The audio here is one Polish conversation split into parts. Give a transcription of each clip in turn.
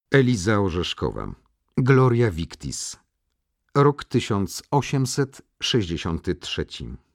Eliza Orzeszkowa. Gloria Victis. Rok 1863.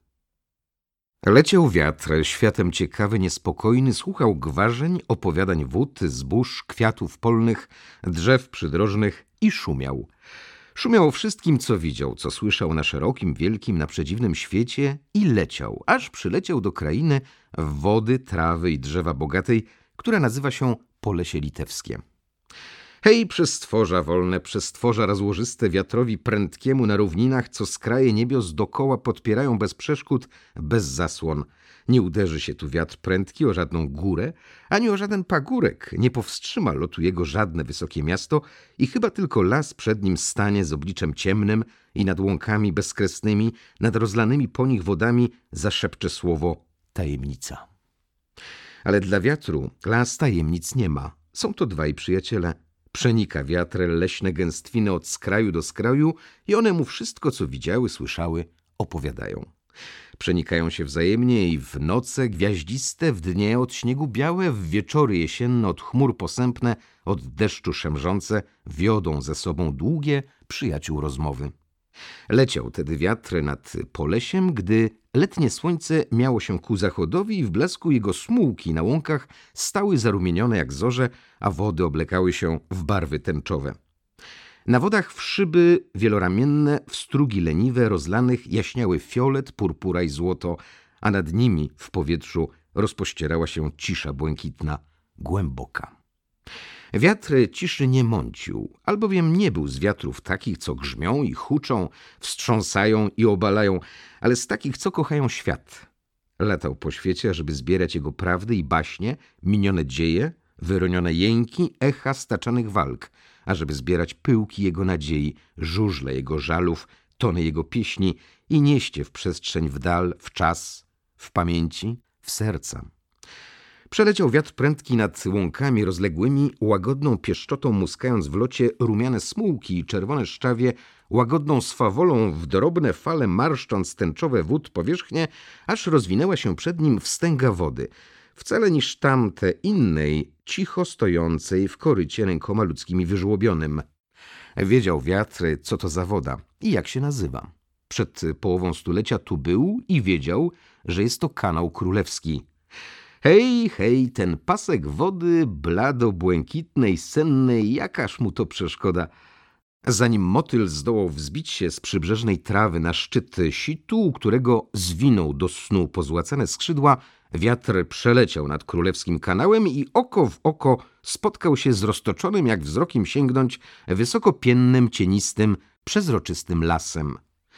Leciał wiatr, światem ciekawy, niespokojny, słuchał gwarzeń, opowiadań wód, zbóż, kwiatów polnych, drzew przydrożnych i szumiał. Szumiał o wszystkim, co widział, co słyszał na szerokim, wielkim, na przedziwnym świecie i leciał, aż przyleciał do krainy w wody, trawy i drzewa bogatej, która nazywa się Polesie Litewskie. Hej, przestworza wolne, przestworza rozłożyste wiatrowi prędkiemu na równinach, co skraje niebios dokoła podpierają bez przeszkód, bez zasłon. Nie uderzy się tu wiatr prędki o żadną górę, ani o żaden pagórek, nie powstrzyma lotu jego żadne wysokie miasto i chyba tylko las przed nim stanie z obliczem ciemnym i nad łąkami bezkresnymi, nad rozlanymi po nich wodami zaszepcze słowo tajemnica. Ale dla wiatru las tajemnic nie ma. Są to dwaj przyjaciele. Przenika wiatr leśne gęstwiny od skraju do skraju i one mu wszystko, co widziały, słyszały, opowiadają. Przenikają się wzajemnie i w noce gwiaździste, w dnie od śniegu białe, w wieczory jesienne od chmur posępne, od deszczu szemrzące, wiodą ze sobą długie przyjaciół rozmowy. Leciał tedy wiatr nad Polesiem, gdy letnie słońce miało się ku zachodowi i w blasku jego smułki na łąkach stały zarumienione jak zorze, a wody oblekały się w barwy tęczowe. Na wodach w szyby wieloramienne, w strugi leniwe rozlanych jaśniały fiolet, purpura i złoto, a nad nimi w powietrzu rozpościerała się cisza błękitna, głęboka. Wiatr ciszy nie mącił, albowiem nie był z wiatrów takich, co grzmią i huczą, wstrząsają i obalają, ale z takich, co kochają świat. Latał po świecie, ażeby zbierać jego prawdy i baśnie, minione dzieje, wyronione jęki, echa staczanych walk, ażeby zbierać pyłki jego nadziei, żużle jego żalów, tony jego pieśni i nieść je w przestrzeń, w dal, w czas, w pamięci, w serca. Przeleciał wiatr prędki nad łąkami rozległymi, łagodną pieszczotą muskając w locie rumiane smułki i czerwone szczawie, łagodną swawolą w drobne fale marszcząc tęczowe wód powierzchnię, aż rozwinęła się przed nim wstęga wody, wcale niż tamte innej, cicho stojącej w korycie rękoma ludzkimi wyżłobionym. Wiedział wiatr, co to za woda i jak się nazywa. Przed połową stulecia tu był i wiedział, że jest to kanał królewski. Hej, hej, ten pasek wody blado-błękitnej, sennej, jakaż mu to przeszkoda. Zanim motyl zdołał wzbić się z przybrzeżnej trawy na szczyt situ, u którego zwinął do snu pozłacane skrzydła, wiatr przeleciał nad królewskim kanałem i oko w oko spotkał się z roztoczonym, jak wzrokiem sięgnąć, wysokopiennym, cienistym, przezroczystym lasem.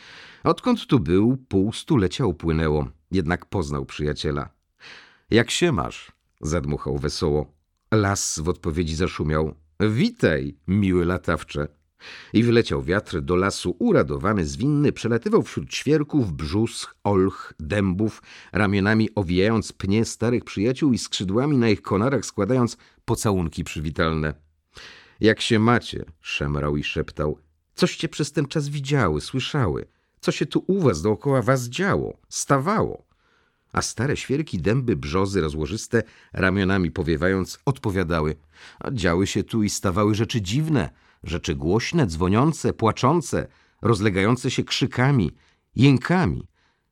Odkąd tu był, pół stulecia upłynęło, jednak poznał przyjaciela. Jak się masz? Zadmuchał wesoło. Las w odpowiedzi zaszumiał. Witaj, miły latawcze. I wyleciał wiatr do lasu uradowany, zwinny, przelatywał wśród świerków, brzusk, olch, dębów, ramionami owijając pnie starych przyjaciół i skrzydłami na ich konarach składając pocałunki przywitalne. Jak się macie? Szemrał i szeptał. Coście przez ten czas widziały, słyszały? Co się tu u was dookoła was działo, stawało? A stare świerki, dęby, brzozy rozłożyste, ramionami powiewając, odpowiadały. A działy się tu i stawały rzeczy dziwne, rzeczy głośne, dzwoniące, płaczące, rozlegające się krzykami, jękami.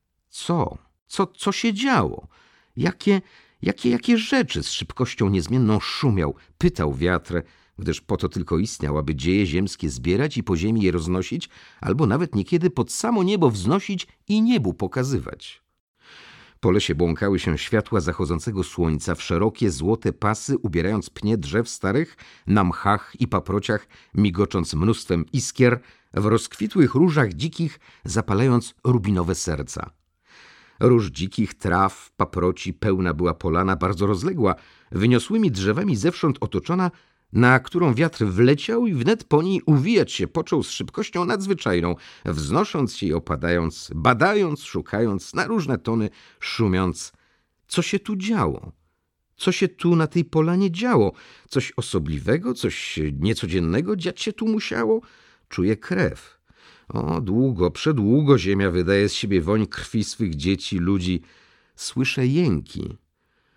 Co się działo? Jakie rzeczy z szybkością niezmienną szumiał, pytał wiatr, gdyż po to tylko istniał, aby dzieje ziemskie zbierać i po ziemi je roznosić, albo nawet niekiedy pod samo niebo wznosić i niebu pokazywać. Po lesie błąkały się światła zachodzącego słońca w szerokie, złote pasy, ubierając pnie drzew starych, na mchach i paprociach, migocząc mnóstwem iskier, w rozkwitłych różach dzikich, zapalając rubinowe serca. Róż dzikich, traw, paproci, pełna była polana, bardzo rozległa, wyniosłymi drzewami zewsząd otoczona, na którą wiatr wleciał i wnet po niej uwijać się począł z szybkością nadzwyczajną, wznosząc się i opadając, badając, szukając, na różne tony szumiąc. Co się tu działo? Co się tu na tej polanie działo? Coś osobliwego, coś niecodziennego dziać się tu musiało? Czuję krew. O, długo, przedługo ziemia wydaje z siebie woń krwi swych dzieci, ludzi. Słyszę jęki.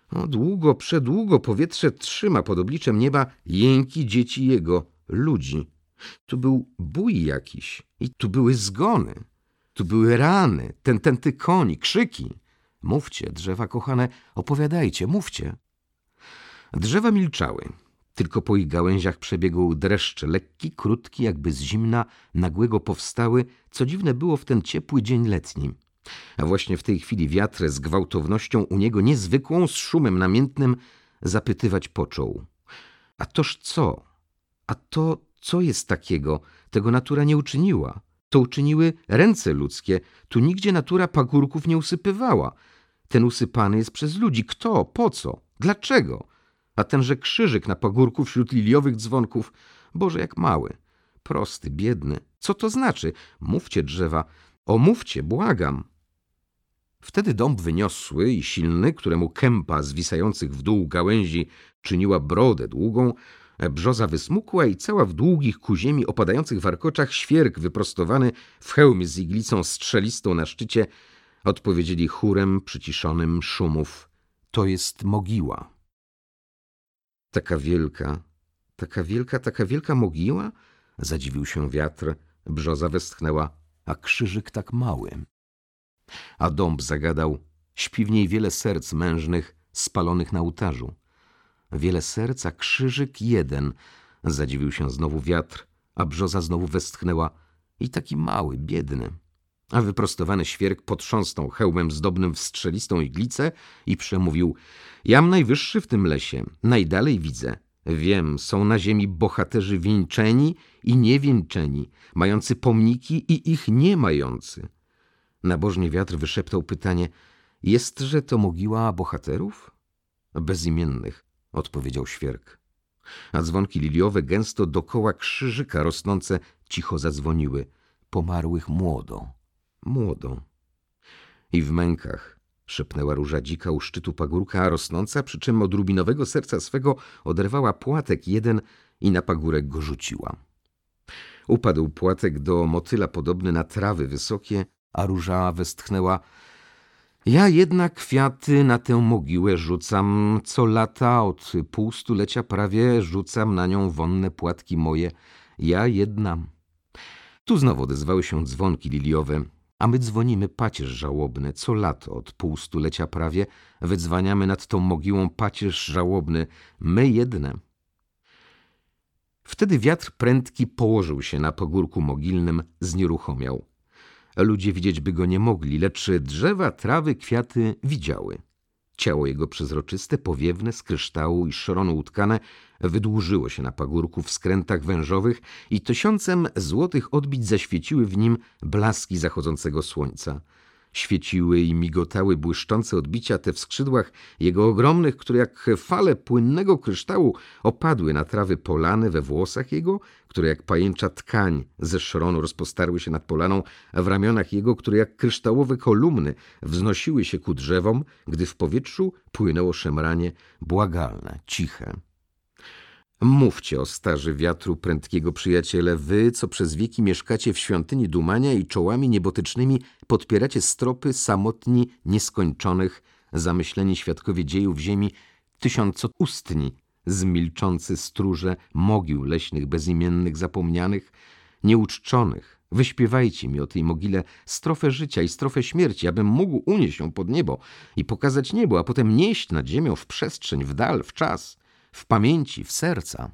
O, długo, przedługo powietrze trzyma pod obliczem nieba jęki dzieci jego, ludzi. Tu był bój jakiś i tu były zgony. Tu były rany, tętęty koni, krzyki. Mówcie, drzewa kochane, opowiadajcie, mówcie. Drzewa milczały. Tylko po ich gałęziach przebiegł dreszcz, lekki, krótki, jakby z zimna nagłego powstały, co dziwne było w ten ciepły dzień letni. A właśnie w tej chwili wiatr z gwałtownością u niego niezwykłą, z szumem namiętnym zapytywać począł. A toż co? A to co jest takiego? Tego natura nie uczyniła. To uczyniły ręce ludzkie. Tu nigdzie natura pagórków nie usypywała. Ten usypany jest przez ludzi. Kto? Po co? Dlaczego? A tenże krzyżyk na pagórku wśród liliowych dzwonków, Boże, jak mały, prosty, biedny. Co to znaczy? Mówcie, drzewa, omówcie, błagam. Wtedy dąb wyniosły i silny, któremu kępa zwisających w dół gałęzi czyniła brodę długą, brzoza wysmukła i cała w długich ku ziemi opadających warkoczach świerk wyprostowany w hełmie z iglicą strzelistą na szczycie, odpowiedzieli chórem przyciszonym szumów. To jest mogiła. Taka wielka, taka wielka mogiła? Zadziwił się wiatr, brzoza westchnęła, a krzyżyk tak mały. A dąb zagadał, śpi w niej wiele serc mężnych spalonych na ołtarzu. Wiele serc, a krzyżyk jeden. Zadziwił się znowu wiatr, a brzoza znowu westchnęła i taki mały, biedny. A wyprostowany świerk potrząsnął hełmem zdobnym w strzelistą iglicę i przemówił: Jam najwyższy w tym lesie, najdalej widzę. Wiem, są na ziemi bohaterzy wieńczeni i niewieńczeni, mający pomniki i ich nie mający. Nabożnie wiatr wyszeptał pytanie: Jestże to mogiła bohaterów? Bezimiennych, odpowiedział świerk. A dzwonki liliowe gęsto dokoła krzyżyka rosnące cicho zadzwoniły. Pomarłych młodo, młodo. I w mękach szepnęła róża dzika u szczytu pagórka rosnąca, przy czym od rubinowego serca swego oderwała płatek jeden i na pagórek go rzuciła. Upadł płatek do motyla podobny na trawy wysokie, a róża westchnęła: Ja jednak kwiaty na tę mogiłę rzucam, co lata od półstulecia prawie rzucam na nią wonne płatki moje, ja jedna. Tu znowu odezwały się dzwonki liliowe, a my dzwonimy pacierz żałobny, co lato od półstulecia prawie wydzwaniamy nad tą mogiłą pacierz żałobny, my jedne. Wtedy wiatr prędki położył się na pagórku mogilnym, znieruchomiał. Ludzie widzieć by go nie mogli, lecz drzewa, trawy, kwiaty widziały. Ciało jego przezroczyste, powiewne, z kryształu i szronu utkane, wydłużyło się na pagórku w skrętach wężowych i tysiącem złotych odbić zaświeciły w nim blaski zachodzącego słońca. Świeciły i migotały błyszczące odbicia te w skrzydłach jego ogromnych, które jak fale płynnego kryształu opadły na trawy polane, we włosach jego, które jak pajęcza tkań ze szronu rozpostarły się nad polaną, a w ramionach jego, które jak kryształowe kolumny wznosiły się ku drzewom, gdy w powietrzu płynęło szemranie błagalne, ciche. Mówcie o starzy wiatru prędkiego przyjaciele, wy, co przez wieki mieszkacie w świątyni dumania i czołami niebotycznymi podpieracie stropy samotni, nieskończonych, zamyśleni świadkowie dziejów ziemi, tysiącoustni, zmilczący stróże mogił leśnych, bezimiennych, zapomnianych, nieuczczonych. Wyśpiewajcie mi o tej mogile strofę życia i strofę śmierci, abym mógł unieść ją pod niebo i pokazać niebo, a potem nieść nad ziemią w przestrzeń, w dal, w czas, w pamięci, w serca.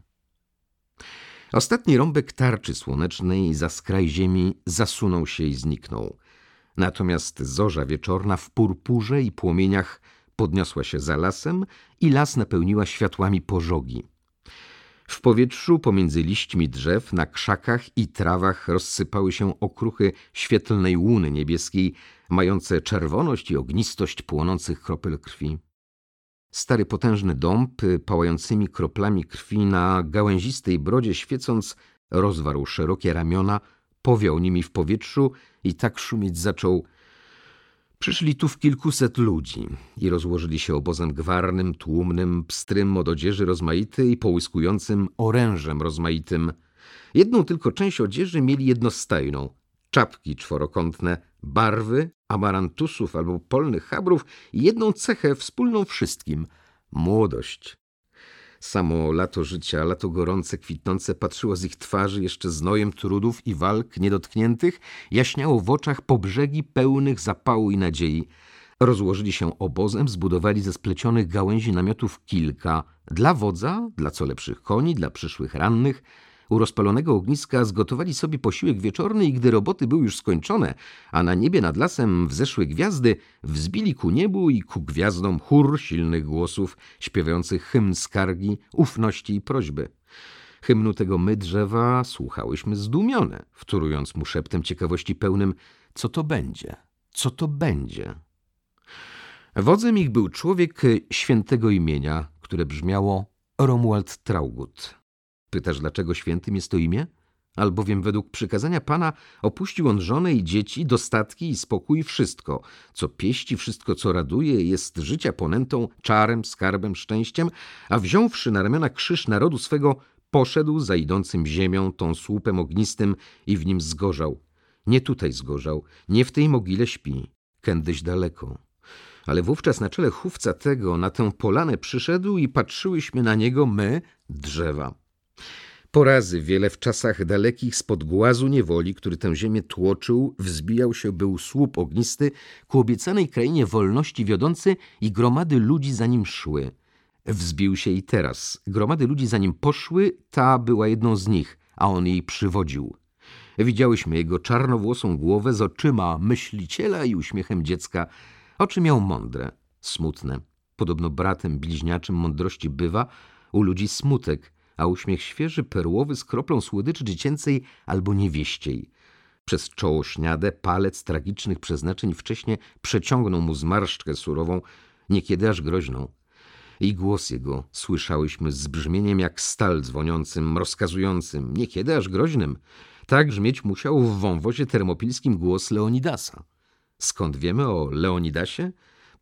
Ostatni rąbek tarczy słonecznej za skraj ziemi zasunął się i zniknął. Natomiast zorza wieczorna w purpurze i płomieniach podniosła się za lasem i las napełniła światłami pożogi. W powietrzu pomiędzy liśćmi drzew, na krzakach i trawach rozsypały się okruchy świetlnej łuny niebieskiej, mające czerwoność i ognistość płonących kropel krwi. Stary potężny dąb, pałającymi kroplami krwi na gałęzistej brodzie świecąc, rozwarł szerokie ramiona, powiał nimi w powietrzu i tak szumieć zaczął. Przyszli tu w kilkuset ludzi i rozłożyli się obozem gwarnym, tłumnym, pstrym od odzieży rozmaitej i połyskującym orężem rozmaitym. Jedną tylko część odzieży mieli jednostajną, czapki czworokątne, barwy, amarantusów albo polnych chabrów i jedną cechę wspólną wszystkim – Młodość. Samo lato życia, lato gorące, kwitnące patrzyło z ich twarzy jeszcze znojem trudów i walk niedotkniętych, jaśniało w oczach po brzegi pełnych zapału i nadziei. Rozłożyli się obozem, zbudowali ze splecionych gałęzi namiotów kilka. Dla wodza, dla co lepszych koni, dla przyszłych rannych. U rozpalonego ogniska zgotowali sobie posiłek wieczorny i gdy roboty były już skończone, a na niebie nad lasem wzeszły gwiazdy, wzbili ku niebu i ku gwiazdom chór silnych głosów, śpiewających hymn skargi, ufności i prośby. Hymnu tego my, drzewa, słuchałyśmy zdumione, wtórując mu szeptem ciekawości pełnym: co to będzie? Co to będzie? Wodzem ich był człowiek świętego imienia, które brzmiało Romuald Traugott. Pytasz, dlaczego świętym jest to imię? Albowiem według przykazania Pana opuścił on żonę i dzieci, dostatki i spokój, wszystko, co pieści, wszystko, co raduje, jest życia ponętą, czarem, skarbem, szczęściem, a wziąwszy na ramiona krzyż narodu swego, poszedł za idącym ziemią tą słupem ognistym i w nim zgorzał. Nie tutaj zgorzał, nie w tej mogile śpi, kędyś daleko. Ale wówczas na czele chówca tego na tę polanę przyszedł i patrzyłyśmy na niego my, drzewa. Po razy wiele w czasach dalekich spod głazu niewoli, który tę ziemię tłoczył, wzbijał się był słup ognisty ku obiecanej krainie wolności wiodący i gromady ludzi za nim szły. Wzbił się i teraz. Gromady ludzi za nim poszły, ta była jedną z nich, a on jej przywodził. Widziałyśmy jego czarnowłosą głowę z oczyma myśliciela i uśmiechem dziecka. Oczy miał mądre, smutne. Podobno bratem bliźniaczym mądrości bywa u ludzi smutek, a uśmiech świeży, perłowy, z kroplą słodyczy dziecięcej albo niewieściej. Przez czoło śniade palec tragicznych przeznaczeń wcześnie przeciągnął mu zmarszczkę surową, niekiedy aż groźną. I głos jego słyszałyśmy z brzmieniem jak stal dzwoniącym, rozkazującym, niekiedy aż groźnym. Tak brzmieć musiał w wąwozie termopilskim głos Leonidasa. Skąd wiemy o Leonidasie?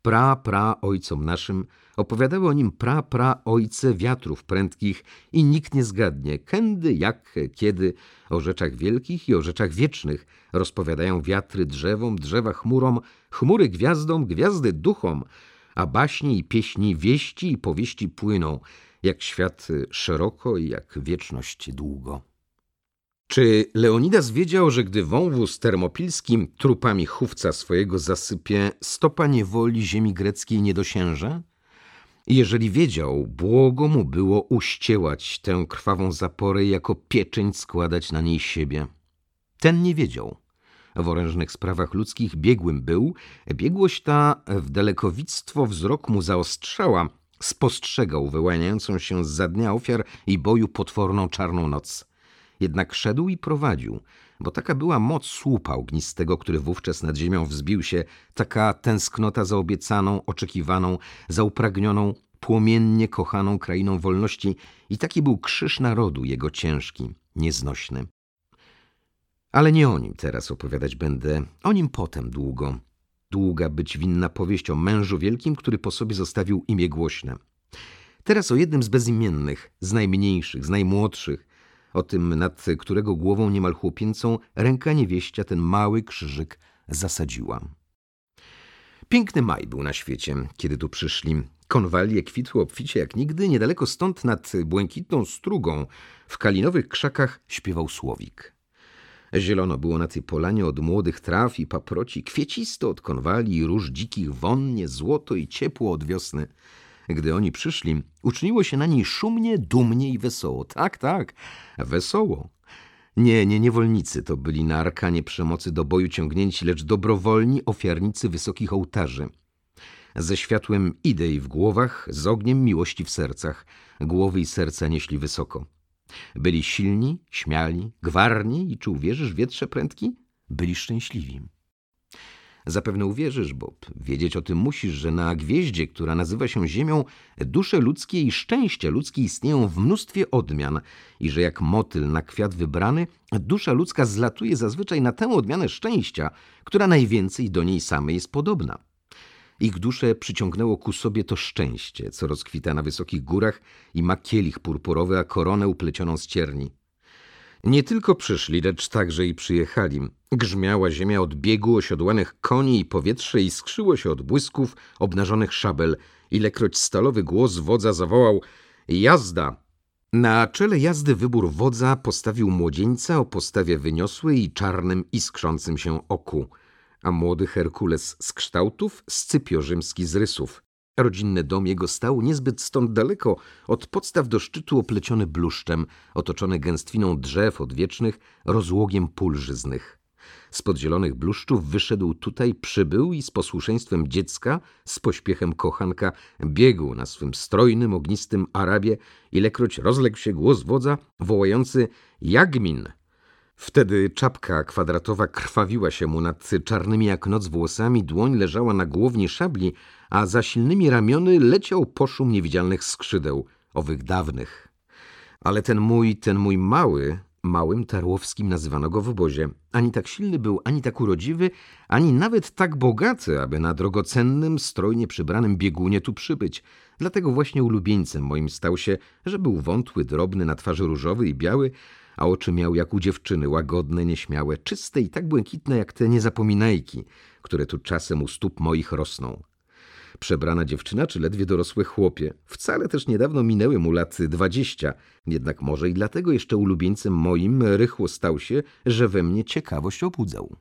Ojcom naszym opowiadały o nim ojce wiatrów prędkich i nikt nie zgadnie, kędy, jak, kiedy, o rzeczach wielkich i o rzeczach wiecznych rozpowiadają wiatry drzewom, drzewa chmurom, chmury gwiazdom, gwiazdy duchom, a baśni i pieśni, wieści i powieści płyną, jak świat szeroko i jak wieczność długo. Czy Leonidas wiedział, że gdy wąwóz termopilskim trupami chówca swojego zasypie, stopa niewoli ziemi greckiej nie dosięże? Jeżeli wiedział, błogo mu było uściełać tę krwawą zaporę i jako pieczęć składać na niej siebie. Ten nie wiedział. W orężnych sprawach ludzkich biegłym był, biegłość ta w dalekowictwo wzrok mu zaostrzała, spostrzegał wyłaniającą się zza dnia ofiar i boju potworną czarną noc. Jednak szedł i prowadził, bo taka była moc słupa ognistego, który wówczas nad ziemią wzbił się, taka tęsknota za obiecaną, oczekiwaną, za upragnioną, płomiennie kochaną krainą wolności i taki był krzyż narodu jego ciężki, nieznośny. Ale nie o nim teraz opowiadać będę, o nim potem długo. Długa być winna powieść o mężu wielkim, który po sobie zostawił imię głośne. Teraz o jednym z bezimiennych, z najmniejszych, z najmłodszych, o tym, nad którego głową niemal chłopięcą ręka niewieścia ten mały krzyżyk zasadziła. Piękny maj był na świecie, kiedy tu przyszli. Konwalie kwitły obficie jak nigdy, niedaleko stąd nad błękitną strugą w kalinowych krzakach śpiewał słowik. Zielono było na tej polanie od młodych traw i paproci, kwiecisto od konwali i róż dzikich wonnie, złoto i ciepło od wiosny. Gdy oni przyszli, uczyniło się na niej szumnie, dumnie i wesoło. Tak, wesoło. Nie niewolnicy to byli na arkanie przemocy do boju ciągnięci, lecz dobrowolni ofiarnicy wysokich ołtarzy. Ze światłem idei w głowach, z ogniem miłości w sercach. Głowy i serca nieśli wysoko. Byli silni, śmiali, gwarni i czy uwierzysz, wietrze prędki? Byli szczęśliwi. Zapewne uwierzysz, bo wiedzieć o tym musisz, że na gwieździe, która nazywa się Ziemią, dusze ludzkie i szczęścia ludzkie istnieją w mnóstwie odmian i że jak motyl na kwiat wybrany, dusza ludzka zlatuje zazwyczaj na tę odmianę szczęścia, która najwięcej do niej samej jest podobna. Ich duszę przyciągnęło ku sobie to szczęście, co rozkwita na wysokich górach i ma kielich purpurowy, a koronę uplecioną z cierni. Nie tylko przyszli, lecz także i przyjechali. Grzmiała ziemia od biegu osiodłanych koni i powietrze iskrzyło się od błysków obnażonych szabel Ilekroć stalowy głos wodza zawołał: jazda! Na czele jazdy wybór wodza postawił młodzieńca o postawie wyniosłej i czarnym, iskrzącym się oku, a młody Herkules z kształtów, Scypio rzymski z rysów. Rodzinny dom jego stał niezbyt stąd daleko, od podstaw do szczytu opleciony bluszczem, otoczony gęstwiną drzew odwiecznych, rozłogiem pól żyznych. Spod zielonych bluszczów wyszedł tutaj, przybył i z posłuszeństwem dziecka, z pośpiechem kochanka, biegł na swym strojnym, ognistym Arabie, ilekroć rozległ się głos wodza wołający: Jagmin! Wtedy czapka kwadratowa krwawiła się mu nad czarnymi jak noc włosami, dłoń leżała na głowni szabli, a za silnymi ramiony leciał poszum niewidzialnych skrzydeł, owych dawnych. Ale ten mój mały, małym Tarłowskim nazywano go w obozie, ani tak silny był, ani tak urodziwy, ani nawet tak bogaty, aby na drogocennym, strojnie przybranym biegunie tu przybyć. Dlatego właśnie ulubieńcem moim stał się, że był wątły, drobny, na twarzy różowy i biały, a oczy miał jak u dziewczyny, łagodne, nieśmiałe, czyste i tak błękitne jak te niezapominajki, które tu czasem u stóp moich rosną. Przebrana dziewczyna czy ledwie dorosłe chłopie. Wcale też niedawno minęły mu lat 20, jednak może i dlatego jeszcze ulubieńcem moim rychło stał się, że we mnie ciekawość obudzał.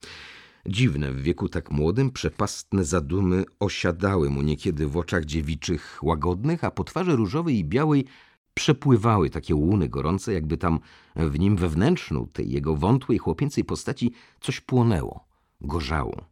Dziwne w wieku tak młodym, przepastne zadumy osiadały mu niekiedy w oczach dziewiczych, łagodnych, a po twarzy różowej i białej przepływały takie łuny gorące, jakby tam w nim wewnętrznu, tej jego wątłej, chłopięcej postaci coś płonęło, gorzało.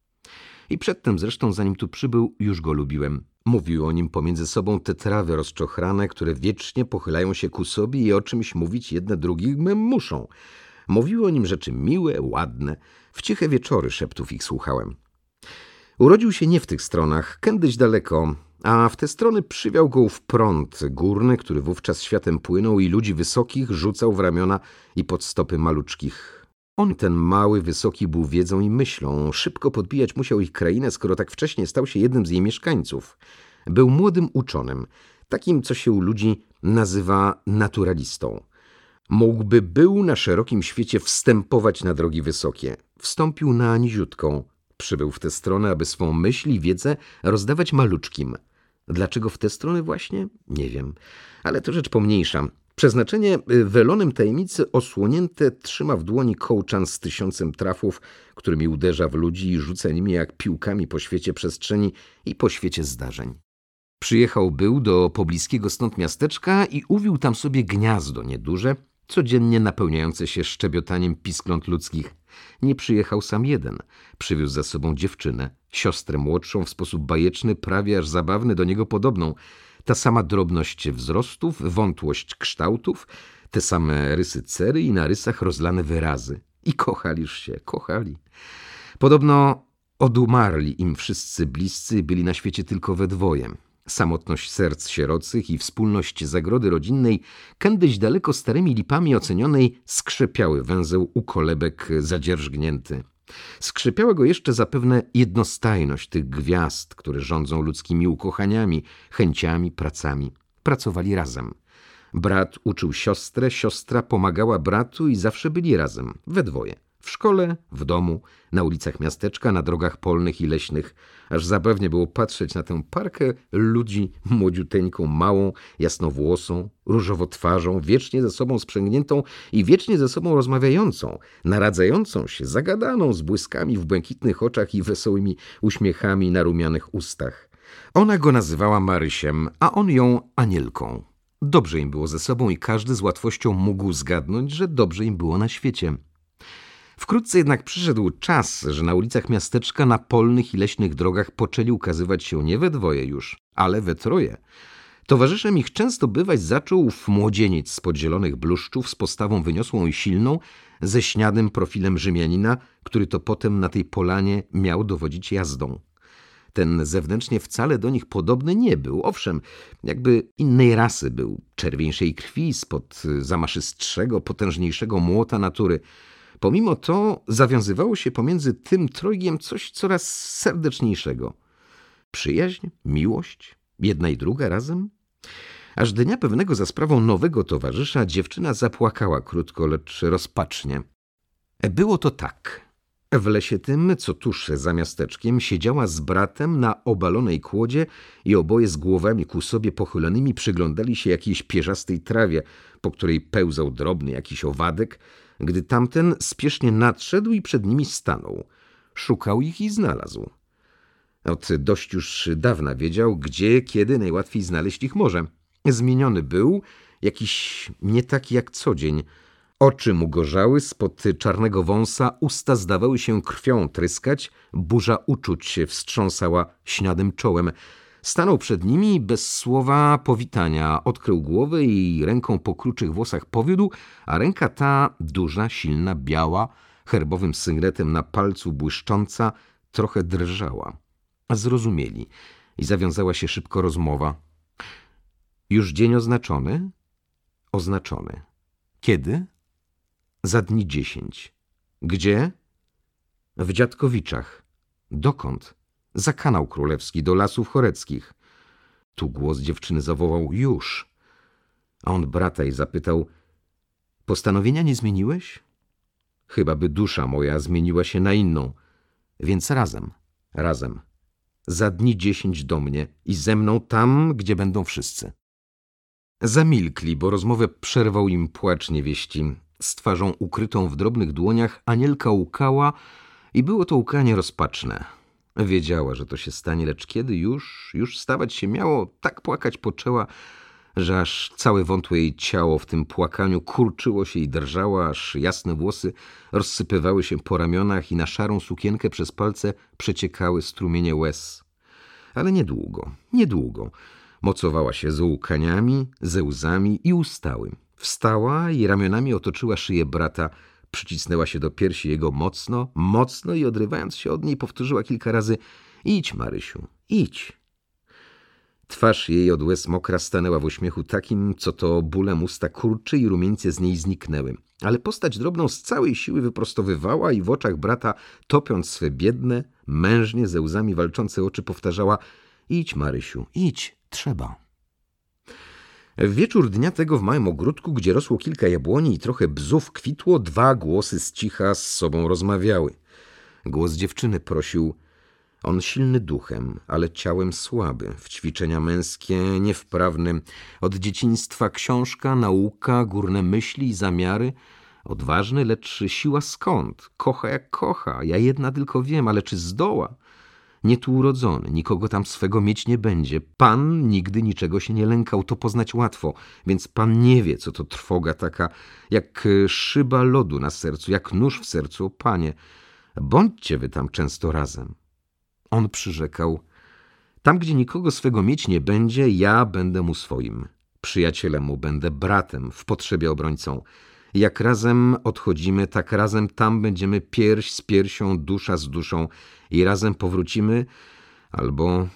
I przedtem zresztą, zanim tu przybył, już go lubiłem. Mówiły o nim pomiędzy sobą te trawy rozczochrane, które wiecznie pochylają się ku sobie i o czymś mówić jedne drugim muszą. Mówiły o nim rzeczy miłe, ładne. W ciche wieczory szeptów ich słuchałem. Urodził się nie w tych stronach, kiedyś daleko, a w te strony przywiał go ów prąd górny, który wówczas światem płynął i ludzi wysokich rzucał w ramiona i pod stopy maluczkich. On, ten mały, wysoki, był wiedzą i myślą. Szybko podbijać musiał ich krainę, skoro tak wcześnie stał się jednym z jej mieszkańców. Był młodym uczonym, takim, co się u ludzi nazywa naturalistą. Mógłby był na szerokim świecie wstępować na drogi wysokie. Wstąpił na niziutką. Przybył w tę stronę, aby swą myśl i wiedzę rozdawać maluczkim. Dlaczego w tę stronę właśnie? Nie wiem, ale to rzecz pomniejsza. Przeznaczenie welonem tajemnicy osłonięte trzyma w dłoni kołczan z 1000 trafów, którymi uderza w ludzi i rzuca nimi jak piłkami po świecie przestrzeni i po świecie zdarzeń. Przyjechał był do pobliskiego stąd miasteczka i uwił tam sobie gniazdo nieduże, codziennie napełniające się szczebiotaniem piskląt ludzkich. Nie przyjechał sam jeden. Przywiózł za sobą dziewczynę, siostrę młodszą w sposób bajeczny, prawie aż zabawny do niego podobną. Ta sama drobność wzrostów, wątłość kształtów, te same rysy cery i na rysach rozlane wyrazy. I kochaliż się, kochali. Podobno odumarli im wszyscy bliscy, byli na świecie tylko we dwoje. Samotność serc sierocych i wspólność zagrody rodzinnej, kiedyś daleko starymi lipami ocenionej, skrzepiały węzeł u kolebek zadzierżgnięty. Skrzepiała go jeszcze zapewne jednostajność tych gwiazd, które rządzą ludzkimi ukochaniami, chęciami, pracami. Pracowali razem. Brat uczył siostrę, siostra pomagała bratu i zawsze byli razem, we dwoje. W szkole, w domu, na ulicach miasteczka, na drogach polnych i leśnych. Aż zabawnie było patrzeć na tę parkę ludzi, młodziuteńką, małą, jasnowłosą, różowotwarzą, wiecznie ze sobą sprzęgniętą i wiecznie ze sobą rozmawiającą, naradzającą się, zagadaną, z błyskami w błękitnych oczach i wesołymi uśmiechami na rumianych ustach. Ona go nazywała Marysiem, a on ją Anielką. Dobrze im było ze sobą i każdy z łatwością mógł zgadnąć, że dobrze im było na świecie. Wkrótce jednak przyszedł czas, że na ulicach miasteczka, na polnych i leśnych drogach poczęli ukazywać się nie we dwoje już, ale we troje. Towarzyszem ich często bywać zaczął ów młodzieniec spod zielonych bluszczów z postawą wyniosłą i silną, ze śniadym profilem Rzymianina, który to potem na tej polanie miał dowodzić jazdą. Ten zewnętrznie wcale do nich podobny nie był. Owszem, jakby innej rasy był, czerwieńszej krwi, spod zamaszystszego, potężniejszego młota natury. Pomimo to zawiązywało się pomiędzy tym trojgiem coś coraz serdeczniejszego. Przyjaźń, miłość, jedna i druga razem. Aż dnia pewnego za sprawą nowego towarzysza dziewczyna zapłakała krótko, lecz rozpacznie. Było to tak. W lesie tym, co tuż za miasteczkiem, siedziała z bratem na obalonej kłodzie i oboje z głowami ku sobie pochylonymi przyglądali się jakiejś pierzastej trawie, po której pełzał drobny jakiś owadek, gdy tamten spiesznie nadszedł i przed nimi stanął. Szukał ich i znalazł. Od dość już dawna wiedział, gdzie, kiedy najłatwiej znaleźć ich może. Zmieniony był, jakiś nie taki jak co dzień. Oczy mu gorzały spod czarnego wąsa, usta zdawały się krwią tryskać, burza uczuć się wstrząsała śniadym czołem. Stanął przed nimi bez słowa powitania, odkrył głowę i ręką po kruczych włosach powiódł, a ręka ta, duża, silna, biała, herbowym sygnetem na palcu błyszcząca, trochę drżała. Zrozumieli i zawiązała się szybko rozmowa. Już dzień oznaczony? Oznaczony. Kiedy? Za dni 10. Gdzie? W Dziadkowiczach. Dokąd? Za kanał królewski, do Lasów Choreckich. Tu głos dziewczyny zawołał już. A on brata jej zapytał: postanowienia nie zmieniłeś? Chyba by dusza moja zmieniła się na inną. Więc razem. Za dni 10 do mnie i ze mną tam, gdzie będą wszyscy. Zamilkli, bo rozmowę przerwał im płacz niewieści. Z twarzą ukrytą w drobnych dłoniach Anielka łkała i było to łkanie rozpaczne. Wiedziała, że to się stanie, lecz kiedy już stawać się miało, tak płakać poczęła, że aż całe wątłe jej ciało w tym płakaniu kurczyło się i drżało, aż jasne włosy rozsypywały się po ramionach i na szarą sukienkę przez palce przeciekały strumienie łez. Ale niedługo. Mocowała się z łkaniami, ze łzami i ustały. Wstała i ramionami otoczyła szyję brata, przycisnęła się do piersi jego mocno i odrywając się od niej powtórzyła kilka razy: idź, Marysiu, idź. Twarz jej od łez mokra stanęła w uśmiechu takim, co to bólem usta kurczy i rumieńce z niej zniknęły. Ale postać drobną z całej siły wyprostowywała i w oczach brata, topiąc swe biedne, mężnie ze łzami walczące oczy, powtarzała: idź, Marysiu, idź, trzeba. W wieczór dnia tego w małym ogródku, gdzie rosło kilka jabłoni i trochę bzów kwitło, 2 głosy z cicha z sobą rozmawiały. Głos dziewczyny prosił. On silny duchem, ale ciałem słaby, w ćwiczenia męskie niewprawny. Od dzieciństwa książka, nauka, górne myśli i zamiary. Odważny, lecz siła skąd? Kocha jak kocha, ja jedna tylko wiem, ale czy zdoła? Nie tu urodzony, nikogo tam swego mieć nie będzie. Pan nigdy niczego się nie lękał, to poznać łatwo, więc pan nie wie, co to trwoga taka, jak szyba lodu na sercu, jak nóż w sercu. O panie, bądźcie wy tam często razem. On przyrzekał: tam, gdzie nikogo swego mieć nie będzie, ja będę mu swoim. Przyjacielem mu będę, bratem, w potrzebie obrońcą. Jak razem odchodzimy, tak razem tam będziemy pierś z piersią, dusza z duszą i razem powrócimy, albo...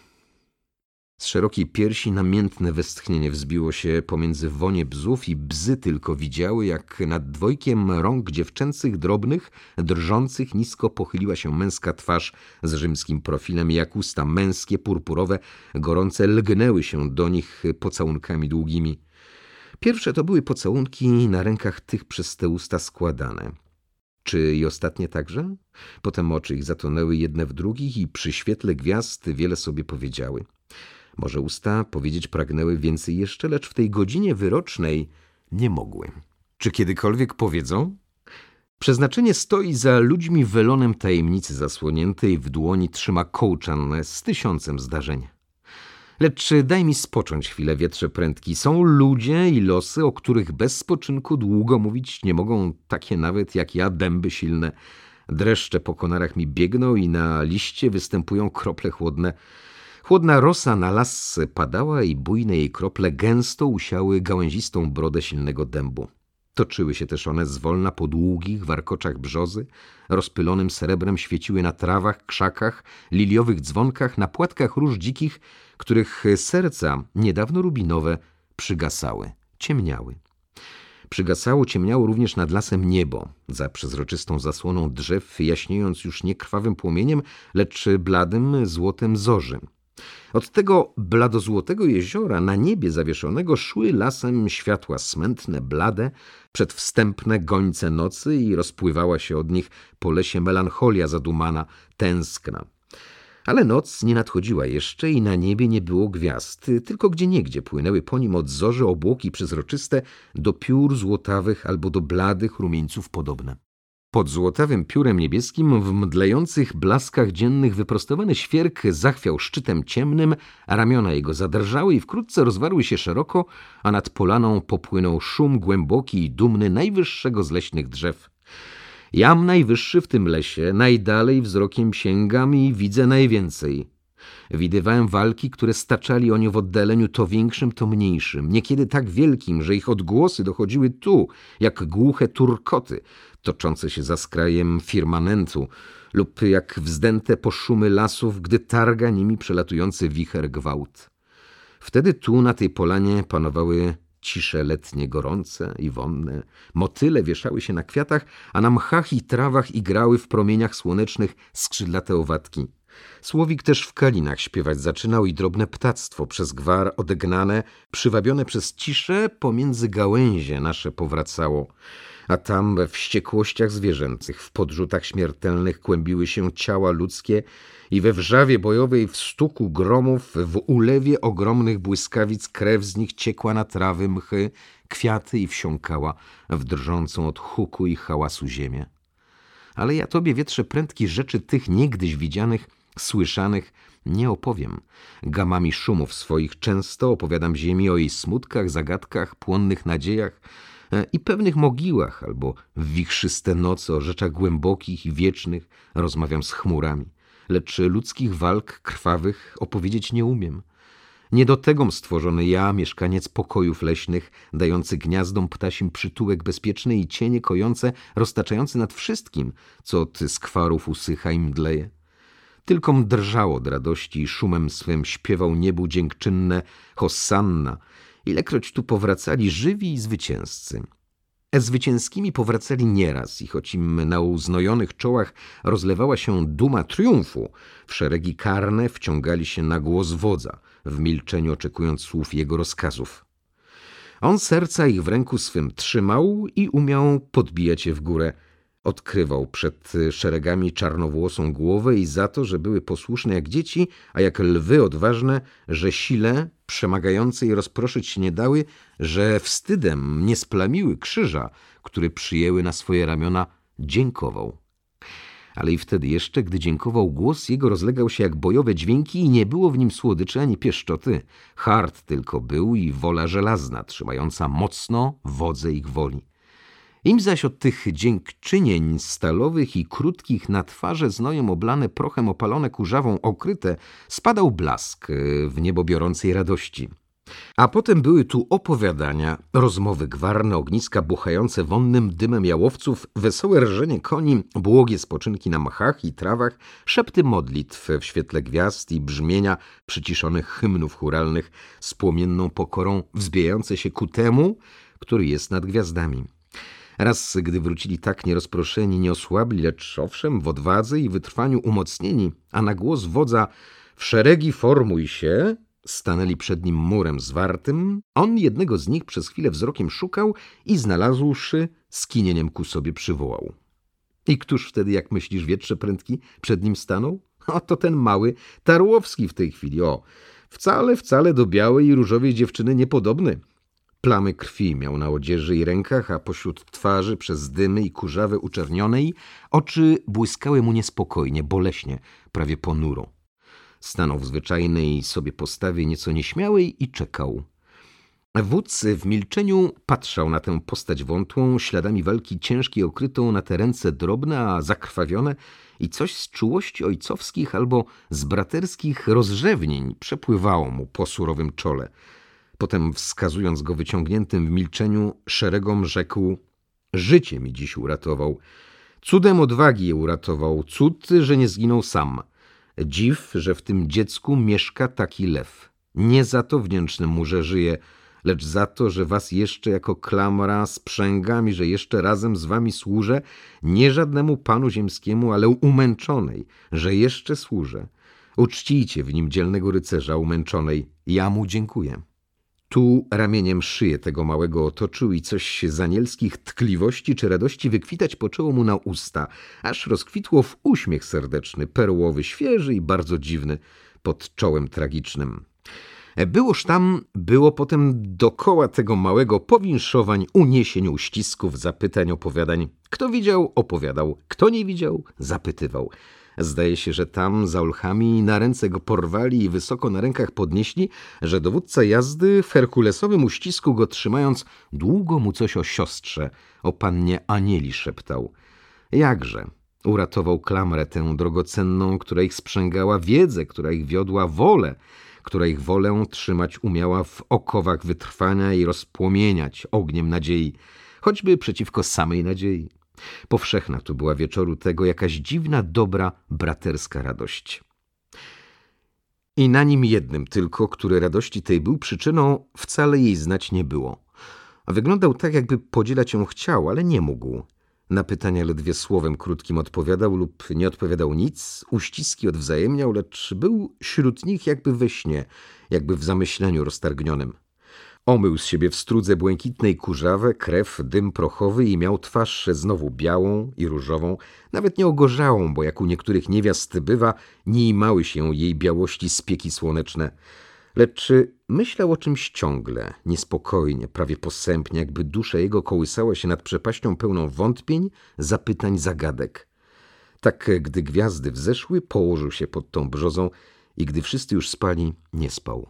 Z szerokiej piersi namiętne westchnienie wzbiło się pomiędzy wonie bzów i bzy tylko widziały, jak nad dwojkiem rąk dziewczęcych drobnych, drżących, nisko pochyliła się męska twarz z rzymskim profilem i jak usta męskie, purpurowe, gorące lgnęły się do nich pocałunkami długimi. Pierwsze to były pocałunki na rękach tych przez te usta składane. Czy i ostatnie także? Potem oczy ich zatonęły jedne w drugich i przy świetle gwiazd wiele sobie powiedziały. Może usta powiedzieć pragnęły więcej jeszcze, lecz w tej godzinie wyrocznej nie mogły. Czy kiedykolwiek powiedzą? Przeznaczenie stoi za ludźmi welonem tajemnicy zasłoniętej, w dłoni trzyma kołczan z 1000 zdarzeń. Lecz daj mi spocząć chwilę, wietrze prędki. Są ludzie i losy, o których bez spoczynku długo mówić nie mogą, takie nawet jak ja, dęby silne. Dreszcze po konarach mi biegną i na liście występują krople chłodne. Chłodna rosa na las padała i bujne jej krople gęsto usiały gałęzistą brodę silnego dębu. Toczyły się też one zwolna po długich warkoczach brzozy, rozpylonym srebrem świeciły na trawach, krzakach, liliowych dzwonkach, na płatkach róż dzikich, których serca, niedawno rubinowe, przygasały, ciemniały. Ciemniało również nad lasem niebo, za przezroczystą zasłoną drzew, jaśniejąc już nie krwawym płomieniem, lecz bladym złotem zorzy. Od tego bladozłotego jeziora na niebie zawieszonego szły lasem światła smętne, blade, przedwstępne gońce nocy i rozpływała się od nich po lesie melancholia zadumana, tęskna. Ale noc nie nadchodziła jeszcze i na niebie nie było gwiazd, tylko gdzieniegdzie płynęły po nim od zorzy obłoki przezroczyste, do piór złotawych albo do bladych rumieńców podobne. Pod złotawym piórem niebieskim w mdlejących blaskach dziennych wyprostowany świerk zachwiał szczytem ciemnym, a ramiona jego zadrżały i wkrótce rozwarły się szeroko, a nad polaną popłynął szum głęboki i dumny najwyższego z leśnych drzew. Jam najwyższy w tym lesie, najdalej wzrokiem sięgam i widzę najwięcej. Widywałem walki, które staczali oni w oddaleniu to większym, to mniejszym, niekiedy tak wielkim, że ich odgłosy dochodziły tu, jak głuche turkoty, toczące się za skrajem firmamentu, lub jak wzdęte poszumy lasów, gdy targa nimi przelatujący wicher gwałt. Wtedy tu, na tej polanie, panowały cisze letnie gorące i wonne. Motyle wieszały się na kwiatach, a na mchach i trawach igrały w promieniach słonecznych skrzydlate owatki. Słowik też w kalinach śpiewać zaczynał i drobne ptactwo przez gwar odegnane, przywabione przez ciszę pomiędzy gałęzie nasze powracało. A tam we wściekłościach zwierzęcych, w podrzutach śmiertelnych kłębiły się ciała ludzkie i we wrzawie bojowej, w stuku gromów, w ulewie ogromnych błyskawic krew z nich ciekła na trawy, mchy, kwiaty i wsiąkała w drżącą od huku i hałasu ziemię. Ale ja tobie, wietrze prędki, rzeczy tych niegdyś widzianych, słyszanych nie opowiem. Gamami szumów swoich często opowiadam ziemi o jej smutkach, zagadkach, płonnych nadziejach i pewnych mogiłach, albo w wichrzyste noce o rzeczach głębokich i wiecznych rozmawiam z chmurami. Lecz ludzkich walk krwawych opowiedzieć nie umiem. Nie do tegom stworzony ja, mieszkaniec pokojów leśnych, dający gniazdom ptasim przytułek bezpieczny i cienie kojące, roztaczający nad wszystkim, co od skwarów usycha i mdleje. Tylkom drżał od radości i szumem swym śpiewał niebu dziękczynne Hosanna, ilekroć tu powracali żywi i zwycięzcy. Zwycięskimi powracali nieraz i choć im na uznojonych czołach rozlewała się duma triumfu, w szeregi karne wciągali się na głos wodza, w milczeniu oczekując słów jego rozkazów. On serca ich w ręku swym trzymał i umiał podbijać je w górę. Odkrywał przed szeregami czarnowłosą głowę i za to, że były posłuszne jak dzieci, a jak lwy odważne, że sile przemagającej rozproszyć się nie dały, że wstydem nie splamiły krzyża, który przyjęły na swoje ramiona, dziękował. Ale i wtedy jeszcze, gdy dziękował, głos jego rozlegał się jak bojowe dźwięki i nie było w nim słodyczy ani pieszczoty. Hart tylko był i wola żelazna, trzymająca mocno wodze ich woli. Im zaś od tych dziękczynień stalowych i krótkich na twarze znojem oblane, prochem opalone, kurzawą okryte, spadał blask w niebo biorącej radości. A potem były tu opowiadania, rozmowy gwarne, ogniska buchające wonnym dymem jałowców, wesołe rżenie koni, błogie spoczynki na mchach i trawach, szepty modlitw w świetle gwiazd i brzmienia przyciszonych hymnów chóralnych z płomienną pokorą wzbijające się ku temu, który jest nad gwiazdami. Raz, gdy wrócili tak nierozproszeni, nie osłabli, lecz owszem w odwadze i wytrwaniu umocnieni, a na głos wodza w szeregi formuj się, stanęli przed nim murem zwartym, on jednego z nich przez chwilę wzrokiem szukał i znalazłszy, skinieniem ku sobie przywołał. I któż wtedy, jak myślisz, wietrze prędki, przed nim stanął? Oto ten mały Tarłowski w tej chwili, wcale do białej i różowej dziewczyny niepodobny. Plamy krwi miał na odzieży i rękach, a pośród twarzy przez dymy i kurzawy uczernionej oczy błyskały mu niespokojnie, boleśnie, prawie ponuro. Stanął w zwyczajnej sobie postawie nieco nieśmiałej i czekał. Wódz w milczeniu patrzał na tę postać wątłą, śladami walki ciężkiej okrytą, na te ręce drobne, a zakrwawione i coś z czułości ojcowskich albo z braterskich rozrzewnień przepływało mu po surowym czole. Potem, wskazując go wyciągniętym w milczeniu szeregom, rzekł: życie mi dziś uratował. Cudem odwagi je uratował. Cud, że nie zginął sam. Dziw, że w tym dziecku mieszka taki lew. Nie za to wdzięczny mu, że żyje, lecz za to, że was jeszcze jako klamra sprzęgam i że jeszcze razem z wami służę, nie żadnemu panu ziemskiemu, ale umęczonej, że jeszcze służę. Uczcijcie w nim dzielnego rycerza umęczonej, ja mu dziękuję. Tu ramieniem szyję tego małego otoczył i coś z anielskich tkliwości czy radości wykwitać poczęło mu na usta, aż rozkwitło w uśmiech serdeczny, perłowy, świeży i bardzo dziwny, pod czołem tragicznym. Było potem dokoła tego małego powinszowań, uniesień, uścisków, zapytań, opowiadań. Kto widział, opowiadał, kto nie widział, zapytywał. Zdaje się, że tam za olchami na ręce go porwali i wysoko na rękach podnieśli, że dowódca jazdy w herkulesowym uścisku go trzymając długo mu coś o siostrze, o pannie Anieli szeptał. Jakże? Uratował klamrę tę drogocenną, która ich sprzęgała, wiedzę, która ich wiodła, wolę, która ich wolę trzymać umiała w okowach wytrwania i rozpłomieniać ogniem nadziei, choćby przeciwko samej nadziei. Powszechna tu była wieczoru tego jakaś dziwna, dobra, braterska radość. I na nim jednym tylko, który radości tej był przyczyną, wcale jej znać nie było. Wyglądał tak, jakby podzielać ją chciał, ale nie mógł. Na pytania ledwie słowem krótkim odpowiadał lub nie odpowiadał nic, uściski odwzajemniał, lecz był wśród nich jakby we śnie, jakby w zamyśleniu roztargnionym. Omył z siebie w strudze błękitnej kurzawę, krew, dym prochowy i miał twarz znowu białą i różową, nawet nie ogorzałą, bo jak u niektórych niewiast bywa, nie imały się jej białości spieki słoneczne. Lecz myślał o czymś ciągle, niespokojnie, prawie posępnie, jakby dusza jego kołysała się nad przepaścią pełną wątpień, zapytań, zagadek. Tak, gdy gwiazdy wzeszły, położył się pod tą brzozą i gdy wszyscy już spali, nie spał.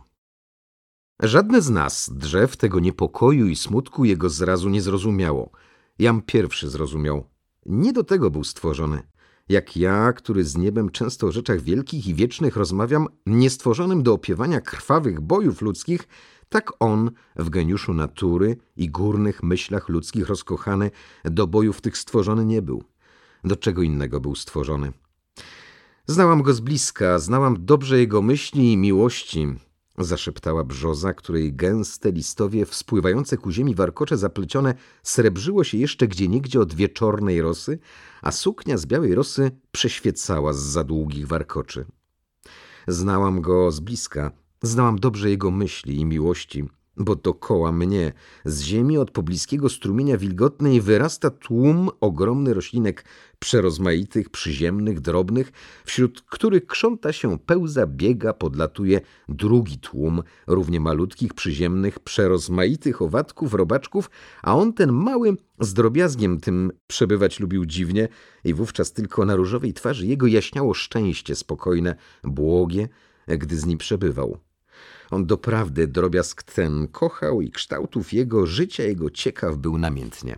Żadne z nas, drzew, tego niepokoju i smutku jego zrazu nie zrozumiało. Jam pierwszy zrozumiał. Nie do tego był stworzony. Jak ja, który z niebem często o rzeczach wielkich i wiecznych rozmawiam, niestworzonym do opiewania krwawych bojów ludzkich, tak on, w geniuszu natury i górnych myślach ludzkich rozkochany, do bojów tych stworzony nie był. Do czego innego był stworzony? Znałam go z bliska, znałam dobrze jego myśli i miłości, zaszeptała brzoza, której gęste listowie, wspływające ku ziemi warkocze zaplecione, srebrzyło się jeszcze gdzieniegdzie od wieczornej rosy, a suknia z białej rosy przeświecała zza długich warkoczy. Znałam go z bliska, znałam dobrze jego myśli i miłości, bo dokoła mnie, z ziemi od pobliskiego strumienia wilgotnej wyrasta tłum ogromny roślinek przerozmaitych, przyziemnych, drobnych, wśród których krząta się, pełza, biega, podlatuje drugi tłum równie malutkich, przyziemnych, przerozmaitych owadków, robaczków, a on ten mały z drobiazgiem tym przebywać lubił dziwnie i wówczas tylko na różowej twarzy jego jaśniało szczęście spokojne, błogie, gdy z nim przebywał. On doprawdy drobiazg ten kochał i kształtów jego, życia jego ciekaw był namiętnie.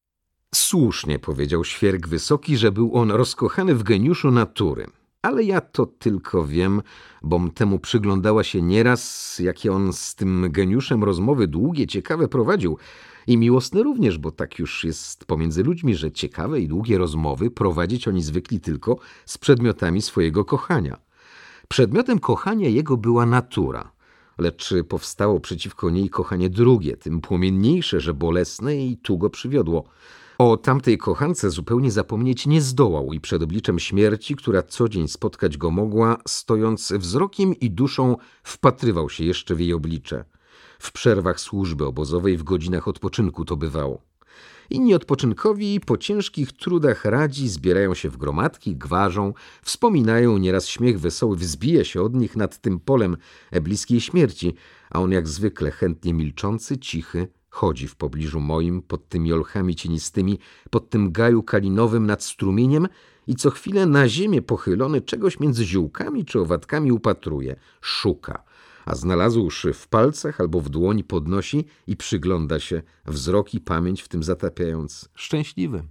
Słusznie powiedział świerk wysoki, że był on rozkochany w geniuszu natury. Ale ja to tylko wiem, bom temu przyglądała się nieraz, jakie on z tym geniuszem rozmowy długie, ciekawe prowadził. I miłosne również, bo tak już jest pomiędzy ludźmi, że ciekawe i długie rozmowy prowadzić oni zwykli tylko z przedmiotami swojego kochania. Przedmiotem kochania jego była natura. Lecz powstało przeciwko niej kochanie drugie, tym płomienniejsze, że bolesne i tu go przywiodło. O tamtej kochance zupełnie zapomnieć nie zdołał i przed obliczem śmierci, która co dzień spotkać go mogła, stojąc wzrokiem i duszą, wpatrywał się jeszcze w jej oblicze. W przerwach służby obozowej, w godzinach odpoczynku to bywało. Inni odpoczynkowi po ciężkich trudach radzi, zbierają się w gromadki, gwarzą, wspominają, nieraz śmiech wesoły wzbija się od nich nad tym polem bliskiej śmierci, a on jak zwykle chętnie milczący, cichy, chodzi w pobliżu moim, pod tymi olchami cienistymi, pod tym gaju kalinowym nad strumieniem i co chwilę na ziemię pochylony czegoś między ziółkami czy owadkami upatruje, szuka, a znalazłszy w palcach albo w dłoni podnosi i przygląda się, wzrok i pamięć w tym zatapiając, szczęśliwy.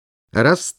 Raz